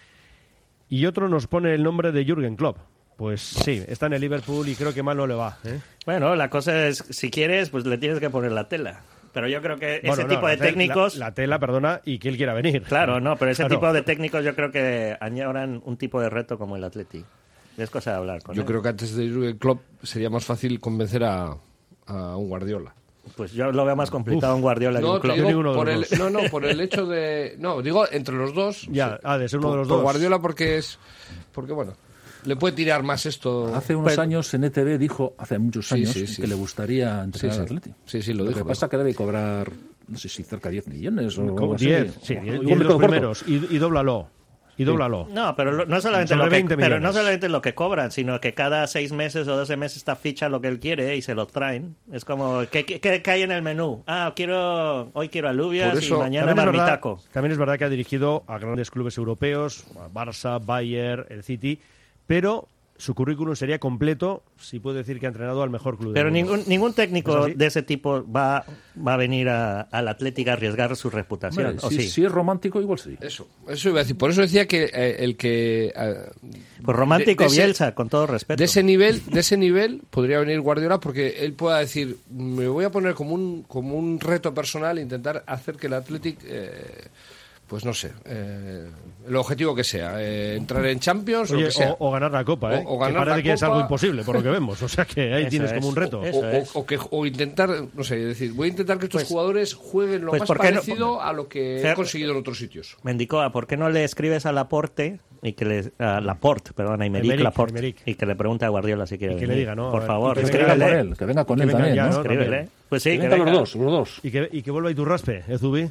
Y otro nos pone el nombre de Jürgen Klopp. Pues sí, está en el Liverpool y creo que mal no le va. ¿eh? Bueno, la cosa es, si quieres, pues le tienes que poner la tela. Pero yo creo que ese Bueno, no, tipo la de te- técnicos... La, la tela, perdona, y que él quiera venir. Claro, no, pero ese Claro. tipo de técnicos yo creo que añoran un tipo de reto como el Atleti. Es cosa de hablar con Yo él. creo que antes de Jürgen Klopp sería más fácil convencer a, a un Guardiola. Pues yo lo veo más complicado Uf. un Guardiola que No, un te Klopp. digo ninguno de por los el, dos. no, no, por el hecho de... No, digo entre los dos. Ya, sí. ha de ser uno Por- de los por dos. Guardiola porque es... Porque bueno, le puede tirar más esto... Hace unos Pues- años en E T V dijo, hace muchos Sí, años, sí, sí. que le gustaría Sí, entrenar sí. al Atleti. Sí, sí, lo Lo dijo. que pasa es que debe cobrar, no sé si cerca de diez millones o Como algo así. diez, sí, O- diez, igual diez me los quedo corto. primeros y, y dóblalo. Y dóblalo. No, pero lo- no solamente Sobre lo que, veinte pero no millones. solamente lo que cobran, sino que cada seis meses o doce meses está ficha lo que él quiere y se lo traen. Es como, ¿qué, qué, qué hay en el menú? Ah, quiero hoy quiero alubias Por eso, y mañana También es, verdad, marmitaco. también es verdad que ha dirigido a grandes clubes europeos, a Barça, Bayern, el City, pero su currículum sería completo si puede decir que ha entrenado al mejor club Pero del mundo. ningún, ningún ¿Es técnico así? de ese tipo va, va a venir a- al Atlético a arriesgar su reputación. Hombre, ¿o si, sí? si es romántico, igual sí. Eso, eso iba a decir. Por eso decía que eh, el que... eh, Pues romántico de- de ese- Bielsa, con todo respeto. De ese nivel, de ese nivel podría venir Guardiola porque él pueda decir, me voy a poner como un como un reto personal intentar hacer que el Athletic eh, pues no sé, eh, el objetivo que sea, eh, entrar en Champions o Oye, lo que sea. o, o ganar la Copa, ¿eh? O- o que ganar parece la que es Copa. algo imposible, por lo que vemos. O sea que ahí Eso tienes es. como un reto. Eso O, es. o- o que, o intentar, no sé, decir, voy a intentar que estos Pues- jugadores jueguen lo pues, más ¿por qué no- parecido a lo que Fer- he conseguido en otros sitios. Mendicoa, ¿por qué no le escribes a Laporte y que le a Laporte, perdón, a Imeric Emerick, Laporte Emerick. y que le pregunte a Guardiola si quiere Y que le venir? diga, ¿no? A Por ver, favor, y que Que venga con escríbele. él, que venga con Que él venga también, ya, ¿no? ¿no? Escríbele. También. Pues sí, Que que vengan venga. los dos, los dos. Y que, y que vuelva Iturraspe, ¿eh, Zubi?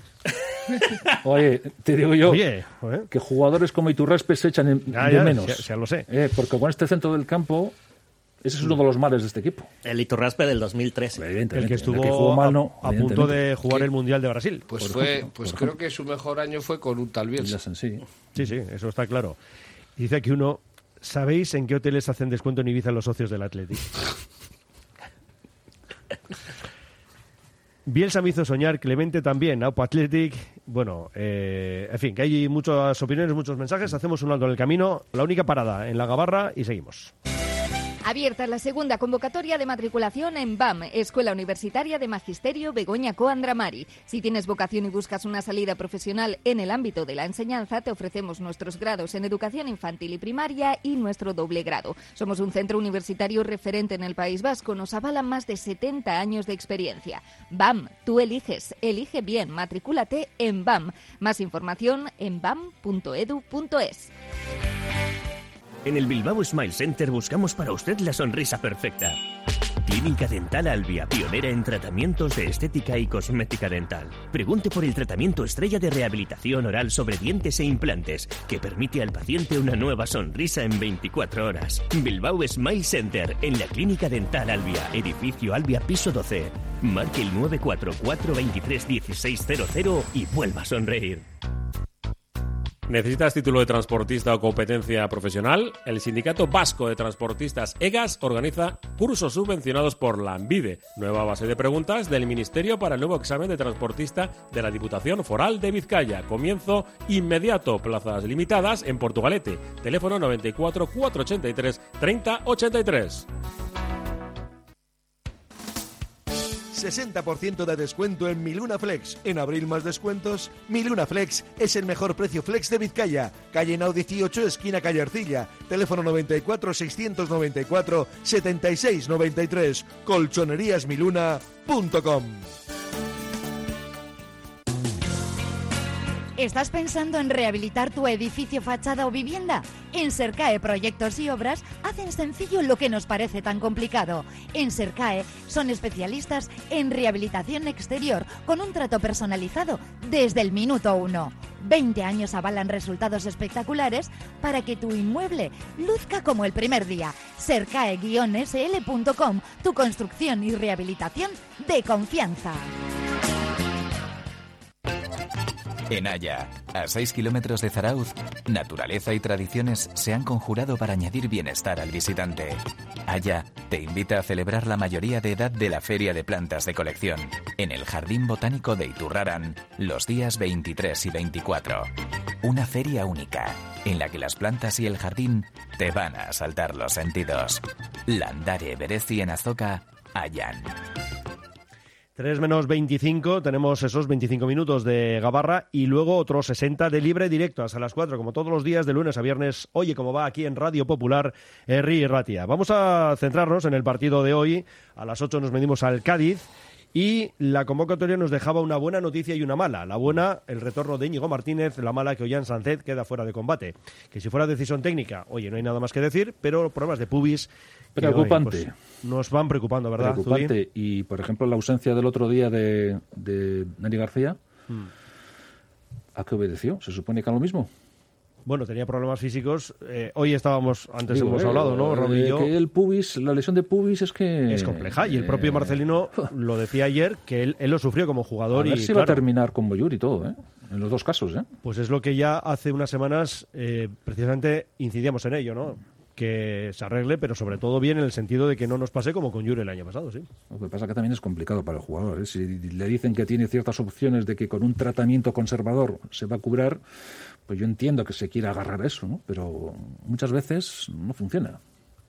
Oye, te digo yo Oye, ¿eh? que jugadores como Iturraspe se echan en- Ya, de ya, menos. ya- ya lo sé. Eh, porque con este centro del campo, ese es uno de los males de este equipo. El Iturraspe del dos mil trece. Evidentemente. El que estuvo jugó mal, a- no, a, punto evidentemente. de jugar Que- el Mundial de Brasil. Pues Por fue, ejemplo, pues por creo ejemplo. que su mejor año fue con un tal Bielsa. Ya sí. Sí, sí, eso está claro. Y dice aquí uno, ¿sabéis en qué hoteles hacen descuento en Ibiza los socios del Athletic? Bielsa me hizo soñar, Clemente también, Aupa Athletic. Bueno, eh, en fin, que hay muchas opiniones, muchos mensajes. Hacemos un alto en el camino. La única parada en la Gabarra y seguimos. Abierta la segunda convocatoria de matriculación en B A M, Escuela Universitaria de Magisterio Begoña Coandramari. Si tienes vocación y buscas una salida profesional en el ámbito de la enseñanza, te ofrecemos nuestros grados en educación infantil y primaria y nuestro doble grado. Somos un centro universitario referente en el País Vasco, nos avalan más de setenta años de experiencia. B A M, tú eliges, elige bien, matricúlate en B A M. Más información en bam punto edu punto es. En el Bilbao Smile Center buscamos para usted la sonrisa perfecta. Clínica Dental Albia, pionera en tratamientos de estética y cosmética dental. Pregunte por el tratamiento estrella de rehabilitación oral sobre dientes e implantes, que permite al paciente una nueva sonrisa en veinticuatro horas. Bilbao Smile Center, en la Clínica Dental Albia, edificio Albia, piso doce. Marque el nueve cuatro cuatro, veintitrés, dieciséis cero cero y vuelva a sonreír. ¿Necesitas título de transportista o competencia profesional? El Sindicato Vasco de Transportistas EGAS organiza cursos subvencionados por la ANVIDE, nueva base de preguntas del Ministerio para el nuevo examen de transportista de la Diputación Foral de Vizcaya. Comienzo inmediato, plazas limitadas en Portugalete. Teléfono noventa y cuatro, cuatrocientos ochenta y tres, treinta ochenta y tres. sesenta por ciento de descuento en Miluna Flex. En abril más descuentos. Miluna Flex es el mejor precio flex de Vizcaya. Calle Nau dieciocho, esquina Calle Arcilla. Teléfono noventa y cuatro, seiscientos noventa y cuatro, setenta y seis noventa y tres. colchonerías miluna punto com. ¿Estás pensando en rehabilitar tu edificio, fachada o vivienda? En Sercae Proyectos y Obras hacen sencillo lo que nos parece tan complicado. En Sercae son especialistas en rehabilitación exterior con un trato personalizado desde el minuto uno. veinte años avalan resultados espectaculares para que tu inmueble luzca como el primer día. Sercae guion ese ele punto com, tu construcción y rehabilitación de confianza. En Haya, a seis kilómetros de Zarauz, naturaleza y tradiciones se han conjurado para añadir bienestar al visitante. Haya te invita a celebrar la mayoría de edad de la Feria de Plantas de Colección, en el Jardín Botánico de Iturraran, los días veintitrés y veinticuatro. Una feria única, en la que las plantas y el jardín te van a asaltar los sentidos. Landare Berezi en Azoka, Hayan. tres menos veinticinco, tenemos esos veinticinco minutos de Gabarra y luego otros sesenta de libre directo hasta las cuatro, como todos los días de lunes a viernes. Oye, cómo va aquí en Radio Popular, Herri y Ratia. Vamos a centrarnos en el partido de hoy. A las ocho nos medimos al Cádiz y la convocatoria nos dejaba una buena noticia y una mala. La buena, el retorno de Íñigo Martínez; la mala, que Ollán Sánchez queda fuera de combate. Que si fuera decisión técnica, oye, no hay nada más que decir, pero problemas de pubis... Preocupante. Que, oye, pues, nos van preocupando, ¿verdad? Preocupante. Zubín? Y, por ejemplo, la ausencia del otro día de, de Dani García, hmm. ¿a qué obedeció? ¿Se supone que a lo mismo? Bueno, tenía problemas físicos. Eh, hoy estábamos, antes Digo, hemos eh, hablado, ¿no, Raúl y yo? Que el pubis, la lesión de pubis es que... Es compleja. Y el propio Marcelino eh, lo decía ayer, que él, él lo sufrió como jugador. A ver y si claro, va a terminar con Boyur y todo, ¿eh? En los dos casos, ¿eh? Pues es lo que ya hace unas semanas eh, precisamente incidíamos en ello, ¿no? Que se arregle, pero sobre todo bien en el sentido de que no nos pase como con Yuri el año pasado, sí. Lo que pasa es que también es complicado para el jugador, ¿eh? Si le dicen que tiene ciertas opciones de que con un tratamiento conservador se va a curar, pues yo entiendo que se quiera agarrar a eso, ¿no? Pero muchas veces no funciona.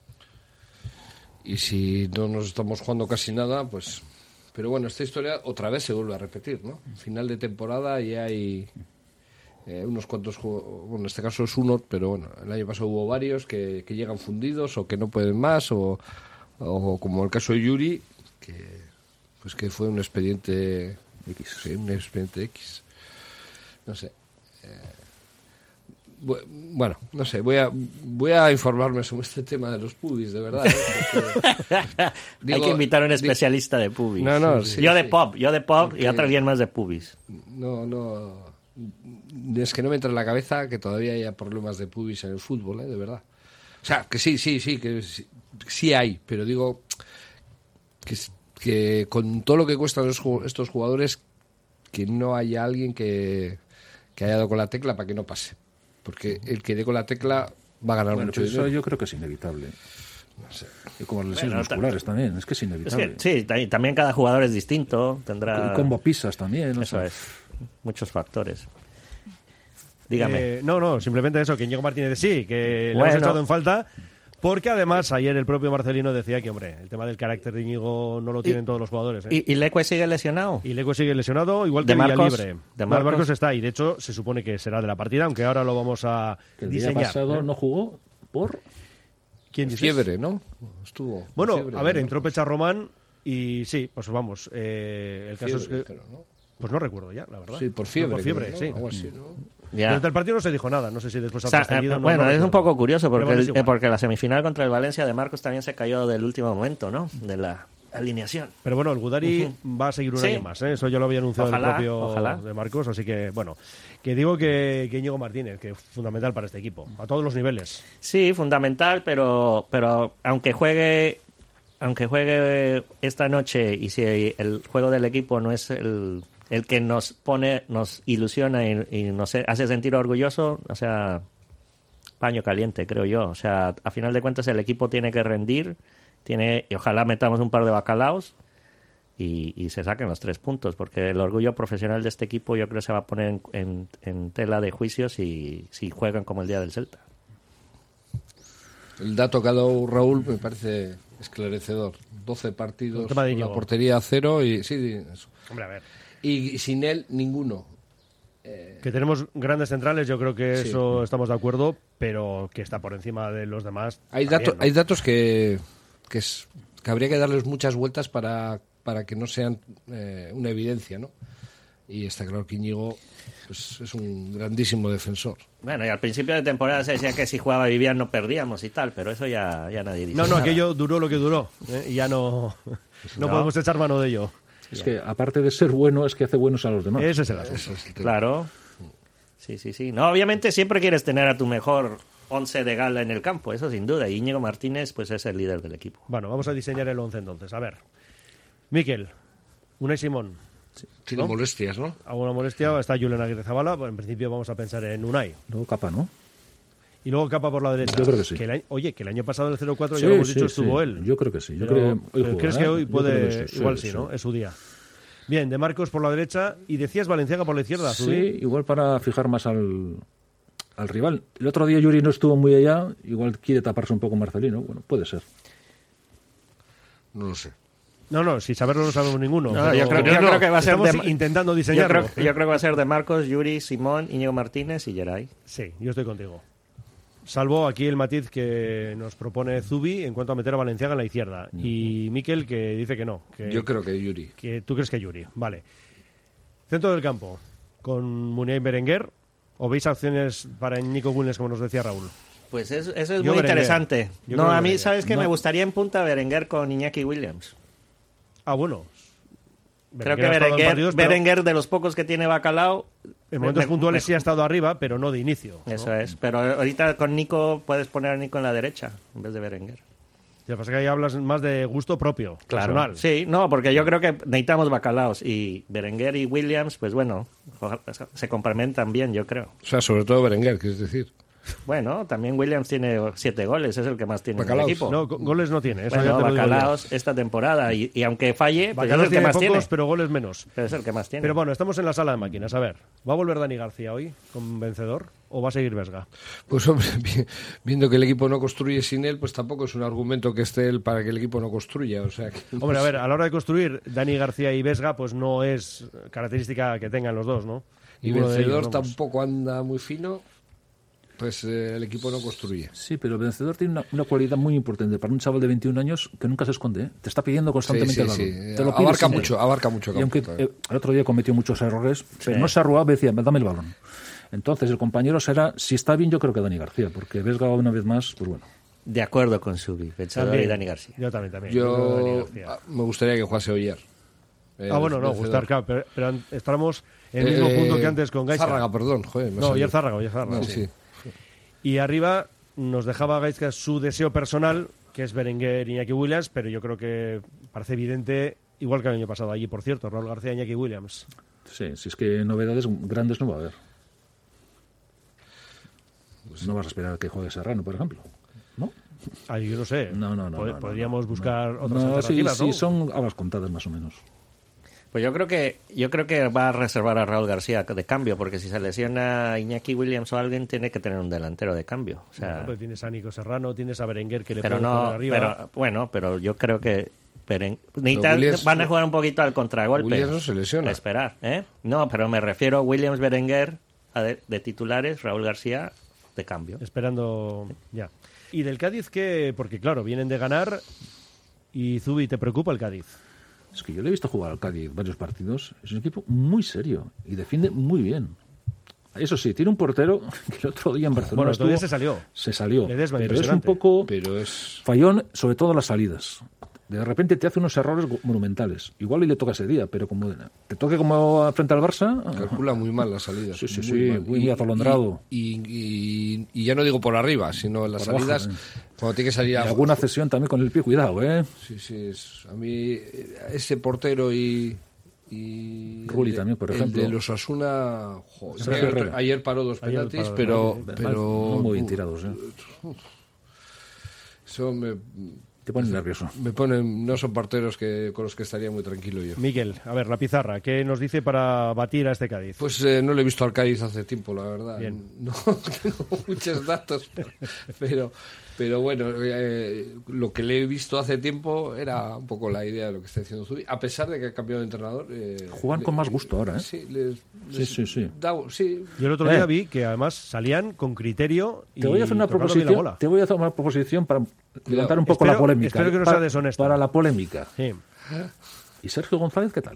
Y si no nos estamos jugando casi nada, pues... Pero bueno, esta historia otra vez se vuelve a repetir, ¿no? Final de temporada y hay... Eh, unos cuantos juegos, bueno, en este caso es uno, pero bueno, el año pasado hubo varios que, que llegan fundidos o que no pueden más, o, o como el caso de Yuri, que pues que fue un expediente X, sí, un expediente X, no sé. Eh, bueno, no sé, voy a voy a informarme sobre este tema de los pubis, de verdad. ¿eh? Porque, digo, hay que invitar a un especialista de pubis. No, no, sí, yo de sí. pop, yo de pop Porque, y otro alguien más de pubis. No, no. Es que no me entra en la cabeza que todavía haya problemas de pubis en el fútbol, ¿eh? De verdad. O sea, que sí, sí, sí, que sí, sí hay, pero digo que, que con todo lo que cuestan los, estos jugadores, que no haya alguien que, que haya dado con la tecla para que no pase. Porque el que dé con la tecla va a ganar bueno, mucho eso dinero. yo creo que es inevitable. No sé. Y como las lesiones bueno, musculares también, es que es inevitable. Es que, sí, también cada jugador es distinto, tendrá... Y combo pisas también, no Eso sé. es, muchos factores. Dígame. Eh, no, no, simplemente eso, que Íñigo Martínez sí, que bueno. le hemos echado en falta, porque además ayer el propio Marcelino decía que, hombre, el tema del carácter de Íñigo no lo tienen y, todos los jugadores. ¿eh? ¿Y, y Leque sigue lesionado? Y Leque sigue lesionado, igual que de Marcos, Villalibre. De Marcos. Marcos está, y de hecho se supone que será de la partida, aunque ahora lo vamos a que el diseñar. día pasado ¿eh? no jugó por... ¿Quién dices? Fiebre, ¿no? Estuvo. Bueno, fiebre, a ver, ¿no? entró Pecharromán y sí, pues vamos, eh, el caso fiebre, es que... pero, ¿no? Pues no recuerdo ya, la verdad. Sí, por fiebre. No, por fiebre, creo, ¿no? sí. Algo así, ¿no? Ya. Durante el partido no se dijo nada, no sé si después ha o sea, trascendido, eh, no, bueno, no es un recuerdo. poco curioso porque, Pero el, bueno, eh, porque la semifinal contra el Valencia de Marcos también se cayó del último momento, ¿no? De la alineación. Pero bueno, el Gudari uh-huh. va a seguir un sí. año más, ¿eh? Eso ya lo había anunciado Ojalá, el propio ojalá. de Marcos, así que bueno, que digo que, que Íñigo Martínez, que es fundamental para este equipo, a todos los niveles. Sí, fundamental, pero, pero aunque juegue aunque juegue esta noche y si el juego del equipo no es el, el que nos pone, nos ilusiona y, y nos hace sentir orgulloso, o sea, paño caliente, creo yo. O sea, a final de cuentas el equipo tiene que rendir, tiene y ojalá metamos un par de bacalaos y, y se saquen los tres puntos, porque el orgullo profesional de este equipo yo creo que se va a poner en, en, en tela de juicio si, si juegan como el día del Celta. El dato que ha dado Raúl me parece esclarecedor. doce partidos con la portería a cero y sí, eso. Hombre, a ver. Y, y sin él ninguno. Eh... Que tenemos grandes centrales, yo creo que Sí. eso estamos de acuerdo, pero que está por encima de los demás. Hay, también, dato, ¿no? hay datos que, que, es, que habría que darles muchas vueltas para, para que no sean eh, una evidencia, ¿no? Y está claro que Íñigo pues, es un grandísimo defensor. Bueno, y al principio de temporada se decía que si jugaba Vivian no perdíamos y tal, pero eso ya, ya nadie dice No, no, nada. aquello duró lo que duró. ¿eh? Y ya no, no, No. podemos echar mano de ello. Es que aparte de ser bueno, es que hace buenos a los demás. Ese es el asunto. Eso es el tema. Claro. Sí, sí, sí. No, obviamente siempre quieres tener a tu mejor once de gala en el campo, eso sin duda. Y Íñigo Martínez pues es el líder del equipo. Bueno, vamos a diseñar el once entonces. A ver. Miquel, Unai Simón. Tiene ¿no? molestias, ¿no? ¿Alguna molestia? Está Julen Aguirre Zabala. Bueno, en principio vamos a pensar en Unai. Luego capa, ¿no? Y luego Capa por la derecha. Yo creo que sí. el año- oye, que el año pasado el cero cuatro, Sí, ya lo hemos sí, dicho, sí. estuvo él. Yo creo que sí. Yo Pero- creo que hoy pero jugará, ¿crees que hoy yo puede...? creo que sí, Igual sí, sí, sí. ¿no? Es su día. Bien, de Marcos por la derecha. Y decías Valenciaga por la izquierda. Sí, Zubí. igual para fijar más al, al rival. El otro día Yuri no estuvo muy allá, igual quiere taparse un poco Marcelino. Bueno, puede ser. No lo sé. No, no, sin saberlo no sabemos ninguno. No, pero- yo creo, yo no, creo que va a ser estamos de, intentando yo diseñarlo. creo, yo creo que va a ser de Marcos, Yuri, Simón, Íñigo Martínez y Geray. Sí, yo estoy contigo. Salvo aquí el matiz que nos propone Zubi en cuanto a meter a Valenciaga en la izquierda. Y Miquel que dice que no. Que, Yo creo que Yuri. que tú crees que Yuri. Vale. Centro del campo. Con Muniain y Berenguer. ¿O veis opciones para Nico Williams, como nos decía Raúl? Pues eso, eso es Yo muy Berenguer. interesante. Yo No, creo a que mí, Berenguer. ¿sabes qué? No. Me gustaría en punta Berenguer con Iñaki Williams. Ah, bueno. Creo que ha estado en Berenguer, partidos, pero Berenguer, de los pocos que tiene Bacalao... en momentos me- puntuales me- sí ha estado arriba, pero no de inicio. ¿no? Eso es. Pero ahorita con Nico puedes poner a Nico en la derecha en vez de Berenguer. Lo que pasa es que ahí hablas más de gusto propio, personal. Sí, no, porque yo creo que necesitamos bacalaos y Berenguer y Williams, pues bueno, ojalá- se complementan bien, yo creo. O sea, sobre todo Berenguer, quieres decir. Bueno, también Williams tiene siete goles, es el que más tiene Bacalaos. en el equipo. No, go- goles no tiene. Eso ya Bueno, te lo digo yo. bacalaos esta temporada y, y aunque falle, pues es Bacalaos el que tiene más pocos, tiene. pero goles menos. Pero es el que más tiene. Pero bueno, estamos en la sala de máquinas. A ver, ¿va a volver Dani García hoy con vencedor o va a seguir Vesga? Pues hombre, vi- viendo que el equipo no construye sin él, pues tampoco es un argumento que esté él para que el equipo no construya. O sea, que- Hombre, a ver, a la hora de construir, Dani García y Vesga, pues no es característica que tengan los dos, ¿no? y Ninguno de vencedor ellos, vamos. tampoco anda muy fino, pues eh, el equipo no construye. Sí, pero el vencedor tiene una, una cualidad muy importante para un chaval de veintiún años que nunca se esconde. ¿eh? Te está pidiendo constantemente Sí, el sí, balón. sí. Te lo pide Abarca sin mucho, él. abarca mucho Y aunque campo, eh, el otro día cometió muchos errores, pero no se arrugaba, decía, dame el balón. Entonces el compañero será, si está bien, yo creo que Dani García, porque Vesga una vez más, pues bueno. De acuerdo con Subi, vencedor También. y Dani García. Yo también, también. creo que Dani Yo García. ah, me gustaría que jugase Oyer. Ah, bueno, no, gustar, claro, pero, pero an- estamos en el mismo Eh, punto que antes con Gaisca. Zárraga, perdón. Joder, me ha No, salido. Oyer Zárraga, Oyer Zárraga, No, sí. sí. Y arriba nos dejaba Gaisca su deseo personal, que es Berenguer y Iñaki Williams, pero yo creo que parece evidente, igual que el año pasado allí, por cierto, Raúl García y Iñaki Williams. Sí, si es que novedades grandes no va a haber. No vas a esperar a que juegue Serrano, por ejemplo. ¿No? Ay, yo no sé. No, no, no. Pod- no, no, Podríamos no. buscar No, otras sí, alternativas, sí, ¿no? son habas contadas más o menos. Pues yo creo que yo creo que va a reservar a Raúl García de cambio, porque si se lesiona Iñaki Williams o alguien, tiene que tener un delantero de cambio. O sea, Bueno, pues tienes a Nico Serrano, tienes a Berenguer que le pero puede poner no, arriba. pero bueno, pero yo creo que Beren- necesitan- Williams- van a jugar un poquito al contragolpe. Williams no se lesiona. A esperar, ¿eh? No, pero me refiero a Williams, Berenguer a de, de titulares, Raúl García de cambio. Esperando ya. ¿Y del Cádiz qué? Porque claro, vienen de ganar y Zubi, ¿te preocupa el Cádiz? Es que yo le he visto jugar al Cádiz varios partidos. Es un equipo muy serio y defiende muy bien. Eso sí, tiene un portero que el otro día en Barcelona Bueno, todavía estuvo- se salió. Se salió. Ledesma, Pero es un impresionante. poco Pero es... fallón, sobre todo las salidas. De repente te hace unos errores gu- monumentales. Igual y le toca ese día, pero como te toque como frente al Barça... Calcula muy mal las salidas. Sí, sí, muy sí, mal. muy Y- atolondrado. Y, y- y ya no digo por arriba, sino en las Por abajo, salidas eh. Cuando tiene que salir Y a... alguna cesión también con el pie, cuidado, ¿eh? Sí, sí, es, a mí ese portero y... y Rulli el de- también, por el ejemplo. de los Asuna, joder, Sergio ayer, Herrera. ayer paró dos Ayer penaltis, paró, pero, ¿no? pero No muy bien tirados, ¿eh? Eso me, Te pone nervioso. me ponen, no son porteros que con los que estaría muy tranquilo yo. Miguel, a ver, la pizarra, ¿qué nos dice para batir a este Cádiz? Pues eh, no le he visto al Cádiz hace tiempo, la verdad. Bien. No tengo muchos datos, pero, pero, pero bueno, eh, lo que le he visto hace tiempo era un poco la idea de lo que está haciendo Zubi, a pesar de que ha cambiado de entrenador. Eh, Juegan le- con más gusto ahora, ¿eh? Sí, les, Sí, les sí, sí. da- sí. Yo el otro Eh. día vi que además salían con criterio y Te voy a hacer una tocando bien la proposición, bola. te voy a hacer una proposición para levantar un poco Espero- la polémica. espero que no Pa- sea deshonesta. Para la polémica. Sí. ¿Y Sergio González qué tal?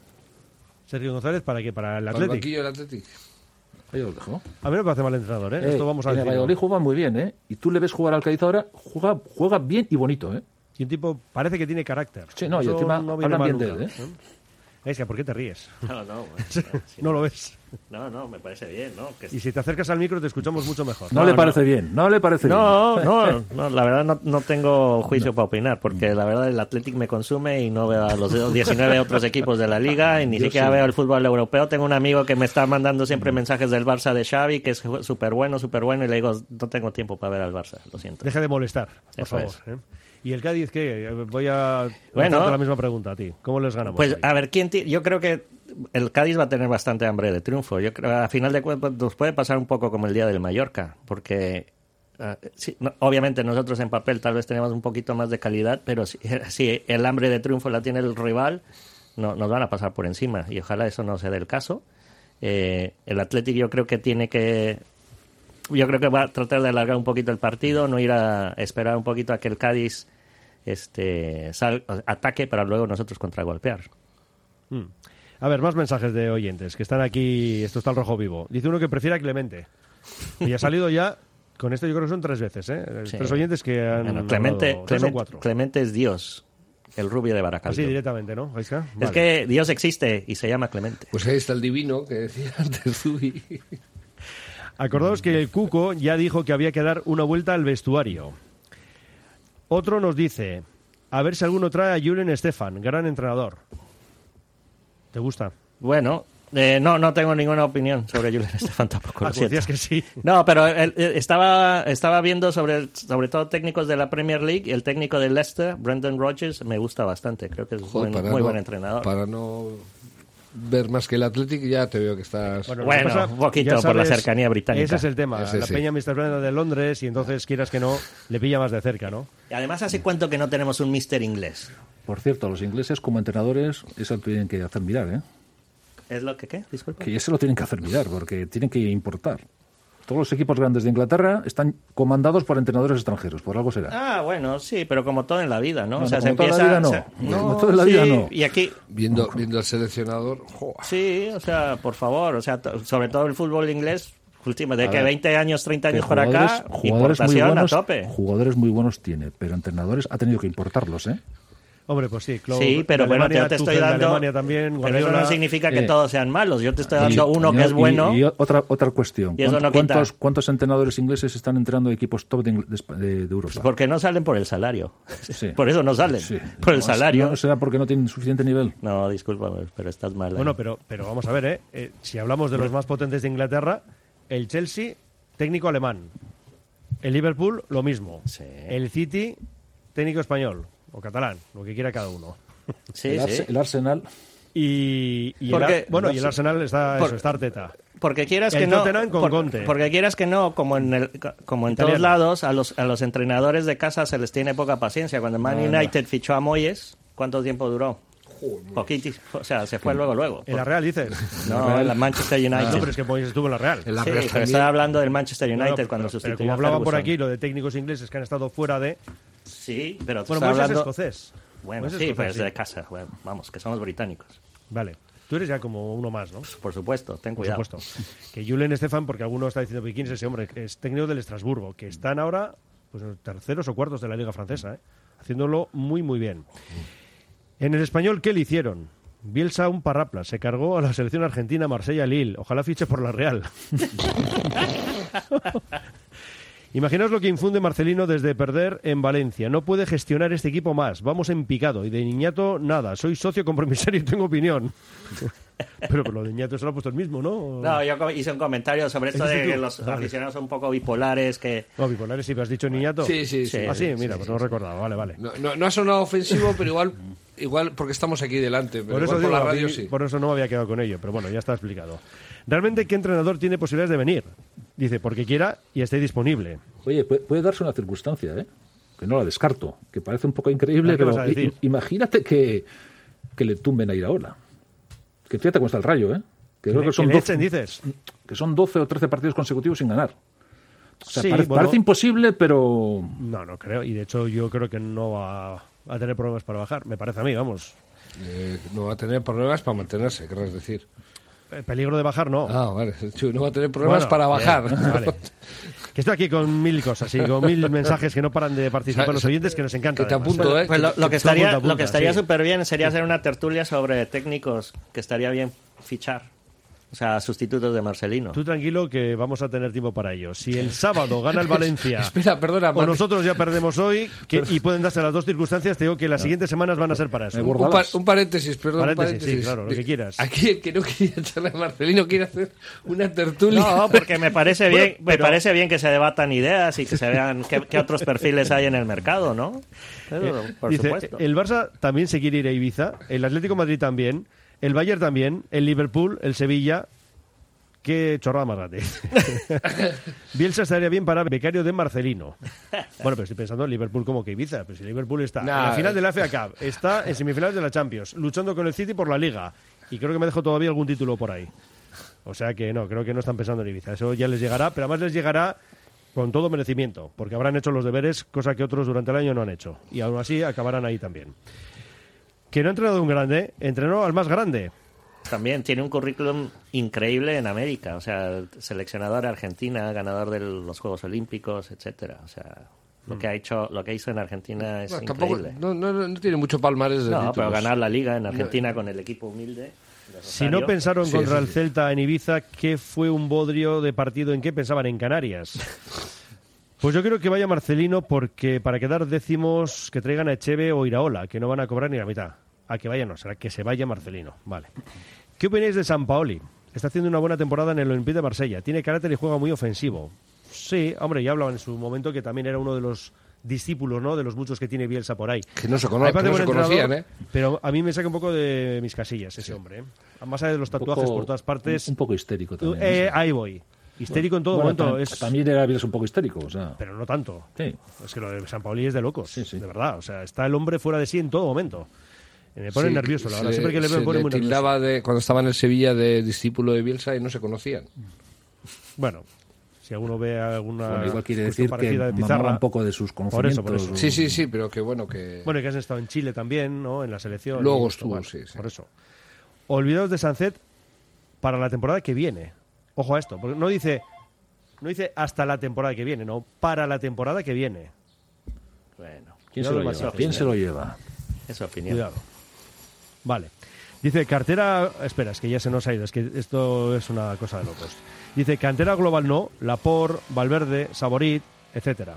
Sergio González, ¿para qué? ¿Para el Para el Athletic? banquillo del Athletic. Ahí os dejo. A mí me parece mal entrenador, ¿eh? Eh, Esto vamos a en el decir. Valladolid juega muy bien, ¿eh? Y tú le ves jugar al Cádiz ahora, juega, juega bien y bonito, ¿eh? Y un tipo parece que tiene carácter. Sí, no, y Eso encima no viene hablan mal bien de nunca, él, ¿eh? Es que, ¿por qué te ríes? No, no, bueno, sí, No lo ves. No, no, me parece bien, ¿no? Que Y si te acercas al micro te escuchamos mucho mejor. No, le parece bien, no le parece No, bien. no, no, la verdad no, no tengo juicio para opinar, porque la verdad el Athletic me consume y no veo a los diecinueve otros equipos de la liga y ni Yo siquiera sí. veo el fútbol europeo. Tengo un amigo que me está mandando siempre mensajes del Barça de Xavi, que es súper bueno, súper bueno, y le digo, no tengo tiempo para ver al Barça, lo siento. Deja de molestar, por Eso favor. es. ¿eh? ¿Y el Cádiz qué? Voy a Bueno. hacerte la misma pregunta a ti. ¿Cómo les ganamos? Pues hoy? a ver, ¿quién ti- yo creo que el Cádiz va a tener bastante hambre de triunfo. Yo creo a final de cuentas nos puede pasar un poco como el día del Mallorca, porque eh, sí, no- obviamente nosotros en papel tal vez tenemos un poquito más de calidad, pero si, si el hambre de triunfo la tiene el rival, no, nos van a pasar por encima y ojalá eso no se dé el caso. Eh, el Athletic yo creo que tiene que yo creo que va a tratar de alargar un poquito el partido, no ir a esperar un poquito a que el Cádiz este sal- ataque para luego nosotros contragolpear. Mm. A ver, más mensajes de oyentes que están aquí. Esto está al rojo vivo. Dice uno que prefiere a Clemente. Y ha salido ya. Con esto yo creo que son tres veces, ¿eh? Sí. Tres oyentes que han. Bueno, Clemente, hablado. Tres o Clemente, cuatro. Clemente es Dios, el rubio de Baracaldo. Así directamente, ¿no? Gaisca? Es Vale. que Dios existe y se llama Clemente. Pues ahí está el divino que decía antes Zubi. Acordaos que el Cuco ya dijo que había que dar una vuelta al vestuario. Otro nos dice, a ver si alguno trae a Julen Stefan, gran entrenador. ¿Te gusta? Bueno, eh, no, no tengo ninguna opinión sobre Julen Stefan tampoco. Ah, lo pues decías siento. que sí. No, pero él, él estaba, estaba viendo sobre, sobre todo técnicos de la Premier League y el técnico de Leicester, Brendan Rodgers, me gusta bastante. Creo que es Joder, buen- para muy no- buen entrenador. Para no ver más que el Athletic, ya te veo que estás... Bueno, Bueno, lo que pasa, un poquito ya por la sabes, cercanía británica. Ese es el tema. Ese la sí. peña míster Brendan de Londres y entonces, quieras que no, le pilla más de cerca, ¿no? Y además, ¿hace cuánto que no tenemos un mister inglés? Por cierto, los ingleses como entrenadores, eso lo tienen que hacer mirar, ¿eh? ¿Es lo que qué? Disculpa. Que ya se lo tienen que hacer mirar, porque tienen que importar. Todos los equipos grandes de Inglaterra están comandados por entrenadores extranjeros, por algo será. Ah, bueno, sí, pero como todo en la vida, ¿no? No, o sea, no, se como toda la empieza... vida no. o sea, Como toda la vida sí, no. Y aquí, Viendo, viendo al seleccionador, ¡joa! sí, o sea, por favor, o sea, to- sobre todo el fútbol inglés, último, de A que ver, veinte años, treinta Que años por acá, jugadores muy importación buenos, a tope. jugadores muy buenos tiene, pero entrenadores ha tenido que importarlos, ¿eh? Hombre, pues sí. Klopp Sí, pero de bueno, Alemania, yo te estoy Tuchel de dando... Alemania también, pero eso Guardiola. no significa que Eh, todos sean malos. Yo te estoy dando Y- uno y- que es y- bueno. Y, otra otra cuestión. Y eso no ¿Cuántos, quita. ¿Cuántos entrenadores ingleses están entrando a equipos top de, Ingl- de Espa- de- de Europa? Porque no salen por el salario. Sí. Por eso no salen. Sí. Por el No, salario. ¿No será porque no tienen suficiente nivel? No, disculpa, pero estás mal. ahí. Bueno, pero, pero vamos a ver, ¿eh? Eh, Si hablamos de los más potentes de Inglaterra, el Chelsea, técnico alemán. El Liverpool, lo mismo. Sí. El City, técnico español o catalán, lo que quiera cada uno. Sí, el, Arse- sí. el Arsenal... Y, y el Porque- Ar- bueno, y el Arsenal está, Por- eso, está Arteta. Porque quieras El que no, Tottenham con por- Conte. porque quieras que no, como en el, como en todos Italiano. lados, a los a los entrenadores de casa se les tiene poca paciencia. Cuando Man No, no. United fichó a Moyes, ¿cuánto tiempo duró? Poquito, o sea, se fue luego luego. ¿En la Real dices? No, en la Manchester United. No, pero es que Moyes estuvo en la Real. En la Sí, Real pero también. estaba hablando del Manchester United No, no, cuando pero- pero sustituyó como a hablaban por Ferguson. aquí, lo de técnicos ingleses que han estado fuera de... Sí, pero Bueno, está Moyes hablando... es escocés. Bueno, Moyes es sí, escocés, pero es sí. de casa. Bueno, vamos, que somos británicos. Vale. Tú eres ya como uno más, ¿no? Por supuesto, ten Por cuidado. supuesto. Que Julen Stefan, porque alguno está diciendo que quién es ese hombre, que es técnico del Estrasburgo, que están ahora pues en los terceros o cuartos de la Liga Francesa, ¿eh? Haciéndolo muy, muy bien. En el español, ¿qué le hicieron? Bielsa un parrapla, se cargó a la selección argentina, Marsella, Lille. Ojalá fiche por la Real. Imaginaos lo que infunde Marcelino desde perder en Valencia. No puede gestionar este equipo más. Vamos en picado. Y de Niñato, nada. Soy socio compromisario y tengo opinión. Pero, pero lo de Niñato se lo ha puesto el mismo, ¿no? No, yo hice un comentario sobre esto de que los Vale. aficionados son un poco bipolares, que... No, bipolares, sí, pero has dicho Niñato. Sí, sí, sí. Ah, sí, Sí, mira, sí, pues sí, no lo sí. recordaba. Vale, vale. No, no, no ha sonado ofensivo, pero igual, igual porque estamos aquí delante. Pero Por eso, igual digo, por la a radio mí- sí. por eso no me había quedado con ello, pero bueno, ya está explicado. ¿Realmente qué entrenador tiene posibilidades de venir? Dice, porque quiera y esté disponible. Oye, puede, puede darse una circunstancia, ¿eh? Que no la descarto, que parece un poco increíble, ¿A qué vas pero a decir? i- imagínate que, que le tumben a Iraola. Que fíjate cómo está el Rayo, ¿eh? Que creo le- que son, que le doce, echen, dices. que son doce o trece partidos consecutivos sin ganar. O sea, Sí, parece, bueno. parece imposible, pero... No, no creo. Y de hecho yo creo que no va a tener problemas para bajar. Me parece a mí, vamos. Eh, no va a tener problemas para mantenerse, querrás decir. El peligro de bajar no. Ah, vale. No va a tener problemas Bueno, para bien, bajar. vale. Que estoy aquí con mil cosas y con mil mensajes que no paran de participar los oyentes, que nos encanta. Que te además. apunto, ¿eh? Pues lo, lo que Apunta, estaría, apunta, lo que estaría sí. súper bien sería hacer una tertulia sobre técnicos que estaría bien fichar. O sea, sustitutos de Marcelino. Tú tranquilo que vamos a tener tiempo para ello. Si el sábado gana el Valencia Espera, perdona. o Marc. nosotros ya perdemos hoy, que, y pueden darse las dos circunstancias, te digo que las siguientes semanas van a ser para eso. Me Un, borda- par- un paréntesis, perdón. un Paréntesis, sí, paréntesis. claro, lo que quieras. Aquí el que no quería echarle a Marcelino quiere hacer una tertulia. No, porque me parece bien, Bueno, pero- me parece bien que se debatan ideas y que se vean qué, qué otros perfiles hay en el mercado, ¿no? Pero, por Dice, supuesto. el Barça también se quiere ir a Ibiza, el Atlético de Madrid también, el Bayern también, el Liverpool, el Sevilla. Qué chorrada más grande. Bielsa estaría bien para becario de Marcelino. Bueno, pero estoy pensando en Liverpool como que Ibiza. Pero si Liverpool está en Nah, la final de la F A Cup, está en semifinales de la Champions, luchando con el City por la Liga. Y creo que me dejo todavía algún título por ahí. O sea que no, creo que no están pensando en Ibiza. Eso ya les llegará, pero además les llegará con todo merecimiento, porque habrán hecho los deberes, cosa que otros durante el año no han hecho. Y aún así acabarán ahí también. Que no ha entrenado un grande, entrenó al más grande. También tiene un currículum increíble en América, o sea, seleccionador de Argentina, ganador de los Juegos Olímpicos, etcétera. O sea, lo que ha hecho, lo que hizo en Argentina es Bueno, tampoco, increíble. no, no, no tiene mucho palmarés de No, títulos. pero ganar la Liga en Argentina con el equipo humilde. de Si no Rosario. pensaron Sí, contra sí, el sí. Celta en Ibiza, ¿qué fue un bodrio de partido en qué pensaban? En Canarias. Pues yo creo que vaya Marcelino porque para quedar décimos que traigan a Echeve o Iraola, que no van a cobrar ni la mitad. A que vaya no, será que se vaya Marcelino. Vale. ¿Qué opináis de Sampaoli? Está haciendo una buena temporada en el Olympique de Marsella. Tiene carácter y juega muy ofensivo. Sí, hombre, ya hablaba en su momento que también era uno de los discípulos, ¿no? De los muchos que tiene Bielsa por ahí. Que no se, cono- Me que parece no se buen conocían, entrenador, ¿eh? Pero a mí me saca un poco de mis casillas ese hombre, ¿eh? Más allá de los un tatuajes poco- por todas partes. Un, un poco histérico también. Eh, ¿no? ahí voy. Histérico en todo Bueno, momento. tam- Es... También era Bielsa un poco histérico, o sea... Pero no tanto. Sí. Es que lo de San Pauli es de locos, Sí, sí. de verdad. O sea, está el hombre fuera de sí en todo momento. Me pone Sí, nervioso, la verdad. se- Siempre que le veo se me pone muy nervioso. tildaba de, cuando estaba en el Sevilla de discípulo de Bielsa y no se conocían. Bueno, si alguno ve alguna Bueno, igual quiere cuestión decir que parecida de mamaba Pizarra, un poco de sus Por conocimientos. eso, por eso. Sí, sí, sí, pero que bueno que... Bueno, y que has estado en Chile también, ¿no? En la selección. Luego y estuvo, bueno, sí, sí. Por eso. Olvidaos de Sancet para la temporada que viene. Ojo a esto, porque no dice, no dice hasta la temporada que viene, no, para la temporada que viene. Bueno, ¿Quién se Cuidado lo demasiado, lleva? ¿Quién sí, se lo lleva? es su opinión. Cuidado. Vale. Dice cartera. Espera, es que ya se nos ha ido. Es que esto es una cosa de locos. Dice cantera global no. Laporte, Valverde, Saborit, etcétera.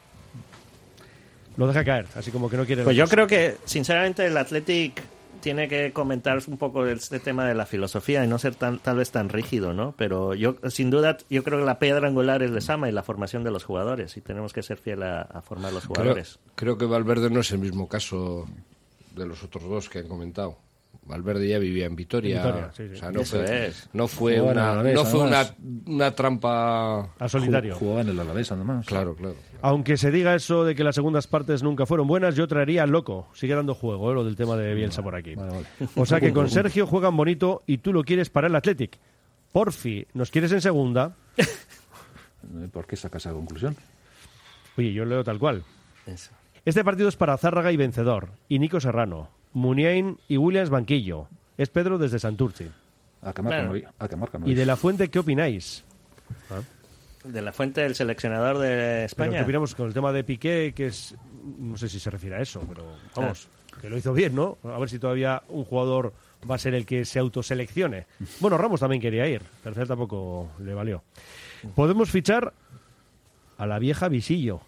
Lo deja caer, así como que no quiere. Pues yo locos. creo que, sinceramente, el Athletic tiene que comentar un poco este tema de la filosofía y no ser tan tal vez tan rígido, ¿no? Pero yo, sin duda, yo creo que la piedra angular es Lezama y la formación de los jugadores y tenemos que ser fiel a, a formar los Creo, jugadores. creo que Valverde no es el mismo caso de los otros dos que han comentado. Valverde ya vivía en Vitoria. En Vitoria, sí, sí. O sea, no Eso fue, es. no fue Jugaba en el una, Alavés, no fue una, además. una trampa. A solitario. Jugaba en el Alavés, además. Claro, claro. Aunque se diga eso de que las segundas partes nunca fueron buenas, yo traería al loco. Sigue dando juego, ¿eh? Lo del tema de Bielsa por aquí. Vale, vale. O sea que con Sergio juegan bonito y tú lo quieres para el Athletic. Porfi, ¿nos quieres en segunda? ¿Por qué sacas esa conclusión? Oye, yo leo tal cual. Eso. Este partido es para Zárraga y Vencedor, y Nico Serrano, Muniain y Williams banquillo. Es Pedro desde Santurci. A que marca, Bueno. no, a que marca no Y es. de la Fuente, ¿qué opináis? De la fuente del seleccionador de Pero España. ¿qué opinamos con el tema de Piqué? Que es, no sé si se refiere a eso, pero vamos, que lo hizo bien, ¿no? A ver si todavía un jugador va a ser el que se autoseleccione. Bueno, Ramos también quería ir, pero al final tampoco le valió. Podemos fichar a la vieja Visillo.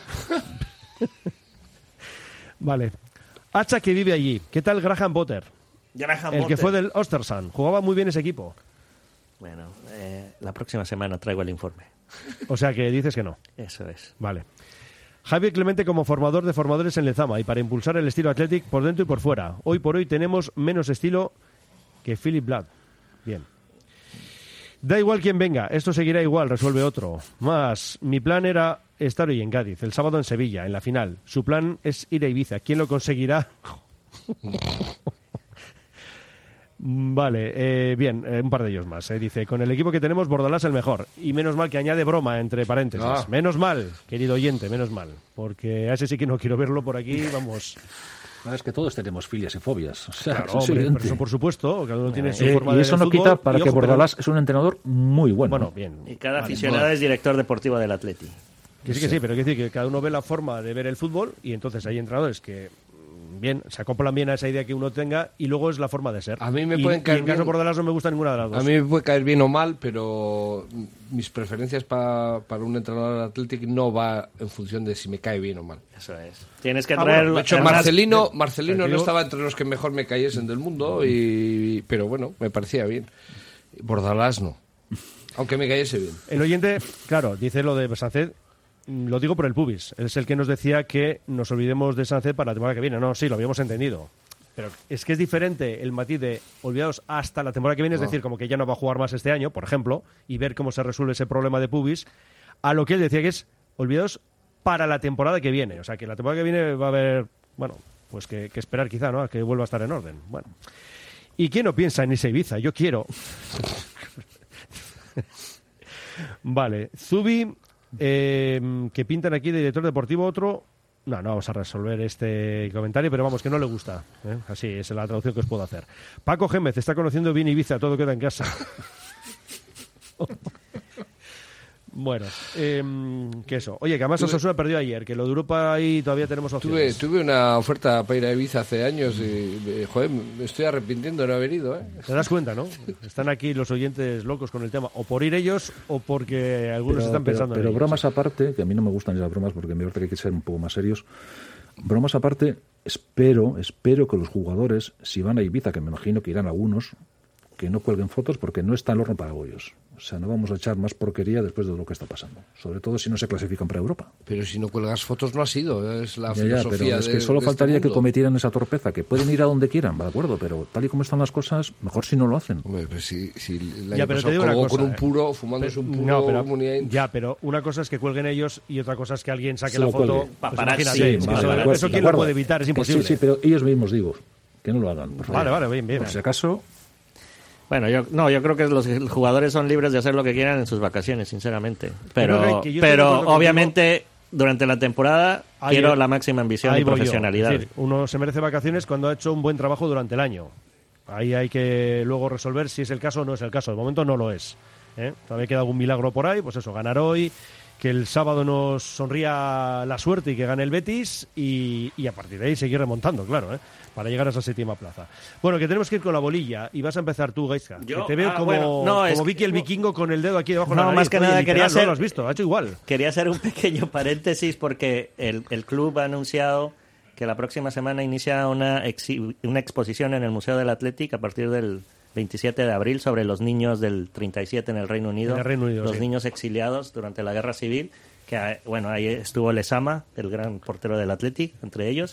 Vale. Hacha que vive allí. ¿Qué tal Graham Potter? Graham El Potter. que fue del Ostersund. Jugaba muy bien ese equipo. Bueno, eh, la próxima semana traigo el informe. O sea que dices que no. Eso es. Vale. Javier Clemente como formador de formadores en Lezama y para impulsar el estilo Athletic por dentro y por fuera. Hoy por hoy tenemos menos estilo que Philip Blood. Bien. Da igual quién venga, esto seguirá igual, resuelve otro. Más, mi plan era estar hoy en Cádiz, el sábado en Sevilla, en la final. Su plan es ir a Ibiza. ¿Quién lo conseguirá? Vale, eh, bien, eh, un par de ellos más. Eh. Dice, con el equipo que tenemos, Bordalás el mejor. Y menos mal que añade broma entre paréntesis. Ah. Menos mal, querido oyente, menos mal. Porque a ese sí que no quiero verlo por aquí, vamos. No, es que todos tenemos filias y fobias. O sea, Claro, eso es hombre, evidente. pero eso por supuesto, cada uno tiene su Eh, forma y de eso ver no el quita fútbol. para Y que ojo, pero- Bordalás es un entrenador muy bueno. Bueno, bien. Y cada Vale, aficionado vale. es director deportivo del Atleti. Que sí, que sí, pero hay que decir que cada uno ve la forma de ver el fútbol y entonces hay entrenadores que, bien, se acoplan bien a esa idea que uno tenga y luego es la forma de ser. A mí me y, pueden caer y en caso bien- de Bordalás no me gusta ninguna de las dos. A mí me puede caer bien o mal, pero mis preferencias pa- para un entrenador Athletic no va en función de si me cae bien o mal. Eso es. Tienes que Ah, traer... bueno, De hecho, además- Marcelino, Marcelino no Tranquilo. estaba entre los que mejor me cayesen del mundo, y, pero bueno, me parecía bien. Bordalás no, aunque me cayese bien. El oyente, claro, dice lo de Sánchez, mm, lo digo por el pubis. Es el que nos decía que nos olvidemos de Sánchez para la temporada que viene. No, sí, lo habíamos entendido. Pero es que es diferente el matiz de olvidados hasta la temporada que viene, es decir, como que ya no va a jugar más este año, por ejemplo, y ver cómo se resuelve ese problema de pubis, a lo que él decía que es olvidados para la temporada que viene. O sea, que la temporada que viene va a haber, bueno, pues que, que esperar quizá, ¿no? A que vuelva a estar en orden. Bueno. ¿Y quién no piensa en ese Ibiza? Yo quiero. Vale. Zubi, eh, que pintan aquí de director deportivo otro. No, no vamos a resolver este comentario, pero vamos, que no le gusta. ¿eh? Así es la traducción que os puedo hacer. Paco Gémez está conociendo bien Ibiza, todo queda en casa. Bueno, eh, que eso. Oye, que además Tuve- Osasuna perdió ayer, que lo de Europa ahí todavía tenemos Tuve, opciones. tuve una oferta para ir a Ibiza hace años y, eh, joder, me estoy arrepintiendo de no haber ido, ¿eh? Te das cuenta, ¿no? Están aquí los oyentes locos con el tema, o por ir ellos o porque algunos Pero, están pero- pensando pero en ello. bromas aparte, que a mí no me gustan ni las bromas porque me parece que hay que ser un poco más serios. Bromas aparte, espero, espero que los jugadores, si van a Ibiza, que me imagino que irán algunos, que no cuelguen fotos porque no está el horno para bollos. O sea, no vamos a echar más porquería después de lo que está pasando. Sobre todo si no se clasifican para Europa. Pero si no cuelgas fotos no ha sido, es la Ya, ya, filosofía pero es de- que solo de faltaría este que mundo. cometieran esa torpeza, que pueden ir a donde quieran, de acuerdo, pero tal y como están las cosas, mejor si no lo hacen. Hombre, pues si, si el Ya, año pero te pasado digo una colgó cosa, con un eh. puro, fumándose un puro No, pero, Muniain. ya, pero una cosa es que cuelguen ellos y otra cosa es que alguien saque Se la lo foto. cuelgue. Pues Paparazzi. imagínate, Sí, es que vale, eso, de acuerdo, eso de quién lo acuerdo. puede evitar, es Que imposible. Sí, sí, pero ellos mismos digo, que no lo hagan. Por favor. Vale, vale, bien, bien. Por si acaso, Bueno, yo no, yo creo que los jugadores son libres de hacer lo que quieran en sus vacaciones, sinceramente. Pero, creo que- que yo estoy de pero acuerdo contigo. obviamente durante la temporada Ahí- quiero la máxima ambición Ahí y voy yo. profesionalidad. Es decir, uno se merece vacaciones cuando ha hecho un buen trabajo durante el año. Ahí hay que luego resolver si es el caso o no es el caso. De momento no lo es. ¿eh? Todavía queda algún milagro por ahí, pues eso, ganar hoy, que el sábado nos sonría la suerte y que gane el Betis y, y a partir de ahí seguir remontando, claro, ¿eh? para llegar a esa séptima plaza. Bueno, que tenemos que ir con la bolilla y vas a empezar tú, Gaizka. Yo- Que te veo ah, como, bueno, no, es como que- Vicky el vikingo con el dedo aquí debajo de No, la nariz. más que Oye, nada literal, quería ¿no hacer- lo has visto? Ha hecho igual. Quería hacer un pequeño paréntesis porque el, el club ha anunciado que la próxima semana inicia una, exhi- una exposición en el Museo del Athletic a partir del veintisiete de abril sobre los niños del treinta y siete en el Reino Unido, En el Reino Unido, los sí. niños exiliados durante la Guerra Civil, que ah, bueno, ahí estuvo Lezama, el gran portero del Athletic, entre ellos.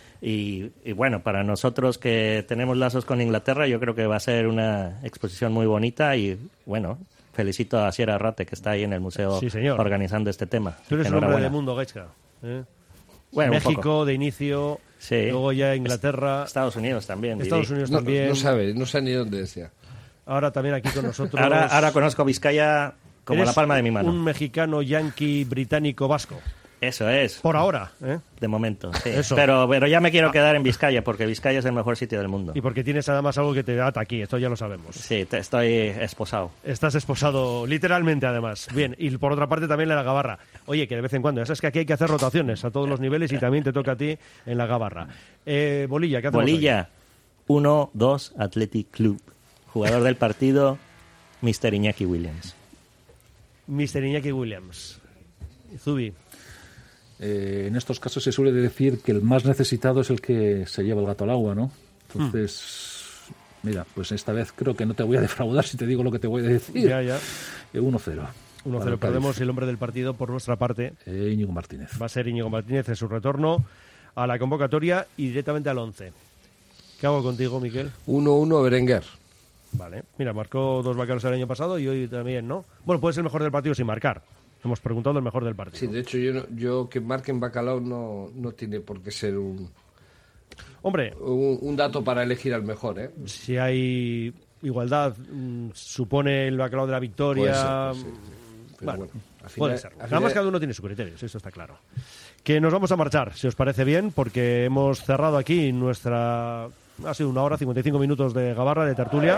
Y, y bueno, para nosotros que tenemos lazos con Inglaterra, yo creo que va a ser una exposición muy bonita y bueno, felicito a Sierra Arrate que está ahí en el museo Sí, señor. organizando este tema. Tú eres un hombre Enhorabuena. de mundo, Gaizka. ¿eh? Bueno, un México poco. de inicio, Sí. luego ya Inglaterra, Estados Unidos también. Estados diría. Unidos No, también. no sabe, no sabe ni dónde decía. Ahora también aquí con nosotros. Ahora, ahora conozco Vizcaya como Eres la palma de mi mano. Un mexicano, yanqui, británico, vasco. Eso es, Por ahora, ¿eh? de momento. Sí. Eso. Pero, pero ya me quiero quedar en Vizcaya porque Vizcaya es el mejor sitio del mundo. Y porque tienes además algo que te ata aquí, esto ya lo sabemos. Sí, te- estoy esposado. Estás esposado literalmente, además. Bien, y por otra parte también la gabarra. Oye, que de vez en cuando, ya sabes que aquí hay que hacer rotaciones a todos los niveles y también te toca a ti en la gabarra. Eh, Bolilla, ¿qué hacemos Bolilla, uno dos Athletic Club. Jugador del partido, mister Iñaki Williams. hoy? mister Iñaki Williams. Zubi. Eh, en estos casos se suele decir que el más necesitado es el que se lleva el gato al agua, ¿no? Entonces, hmm. mira, pues esta vez creo que no te voy a defraudar si te digo lo que te voy a decir. Ya, ya. Eh, uno cero. uno cero. Perdemos el hombre del partido por nuestra parte. Eh, Íñigo Martínez. Va a ser Íñigo Martínez en su retorno a la convocatoria y directamente al once. ¿Qué hago contigo, Miquel? uno uno Berenguer. Vale. Mira, marcó dos vaqueros el año pasado y hoy también, ¿no? Bueno, puede ser el mejor del partido sin marcar. Hemos preguntado el mejor del partido. Sí, de hecho, yo, no, yo que marquen Bacalao no, no tiene por qué ser un... Hombre... Un, un dato para elegir al mejor, ¿eh? Si hay igualdad, mmm, supone el Bacalao de la victoria... Puede ser, puede ser. Bueno, bueno, al final, puede ser. al Nada final... más cada uno tiene sus criterios, eso está claro. Que nos vamos a marchar, si os parece bien, porque hemos cerrado aquí nuestra... Ha sido una hora, cincuenta y cinco minutos de gabarra, de tertulia.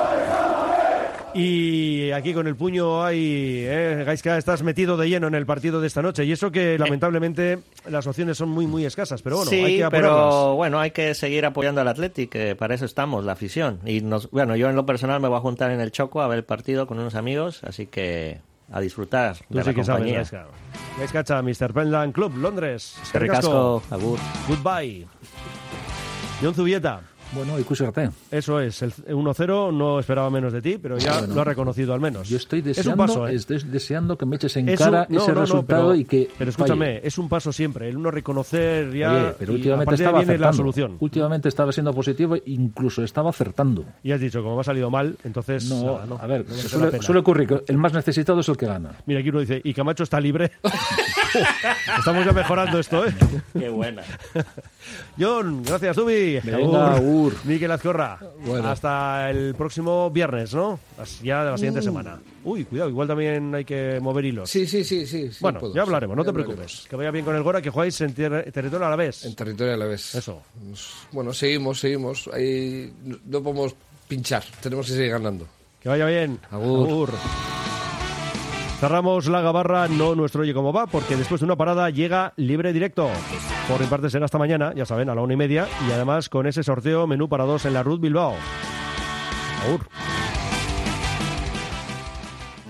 Y aquí con el puño hay... ¿eh? Gaizka, estás metido de lleno en el partido de esta noche. Y eso que lamentablemente las opciones son muy, muy escasas. Pero bueno, sí, hay que apurarlas. pero bueno, hay que seguir apoyando al Athletic, que para eso estamos, la afición. Y nos, bueno, yo en lo personal me voy a juntar en el Choco a ver el partido con unos amigos, así que a disfrutar Tú de sí la que compañía. sabes, Gaizka. Gaizka Cha, mister Penland Club, Londres. Eskerrik asko, agur. Goodbye. Jon Zubieta. Bueno, ikusi-arte. Eso es, el uno cero no esperaba menos de ti, pero ya bueno, lo ha reconocido al menos. Yo estoy deseando, es un paso, ¿eh? estoy deseando que me eches en es cara un, no, ese no, no, resultado pero, y que Pero escúchame, falle. es un paso siempre, el uno reconocer ya. Oye, pero y últimamente a partir de estaba ahí viene la acertando. solución. Últimamente estaba siendo positivo, incluso estaba acertando. Y has dicho, como me ha salido mal, entonces... No, nada, no a ver, no merece la suele, pena. suele ocurrir que el más necesitado es el que gana. Mira, aquí uno dice, y Camacho está libre. Estamos ya mejorando esto, ¿eh? Qué buena. John, gracias, Zubi. Venga, agur. Miquel Azcorra. Bueno. Hasta el próximo viernes, ¿no? Ya de la siguiente Uh. semana. Uy, cuidado, igual también hay que mover hilos. Sí, sí, sí, sí. sí Bueno, puedo, ya hablaremos, sí, no ya te preocupes. hablaremos. Que vaya bien con el Gora, que jugáis en ter- territorio a la vez. En territorio a la vez. Eso. Bueno, seguimos, seguimos. Ahí no podemos pinchar, tenemos que seguir ganando. Que vaya bien. Agur. Agur. Cerramos la gabarra, no nuestro Oye Cómo Va, porque después de una parada llega Libre Directo. Por mi parte será hasta mañana, ya saben, a la una y media, y además con ese sorteo menú para dos en la Ruth Bilbao. Agur.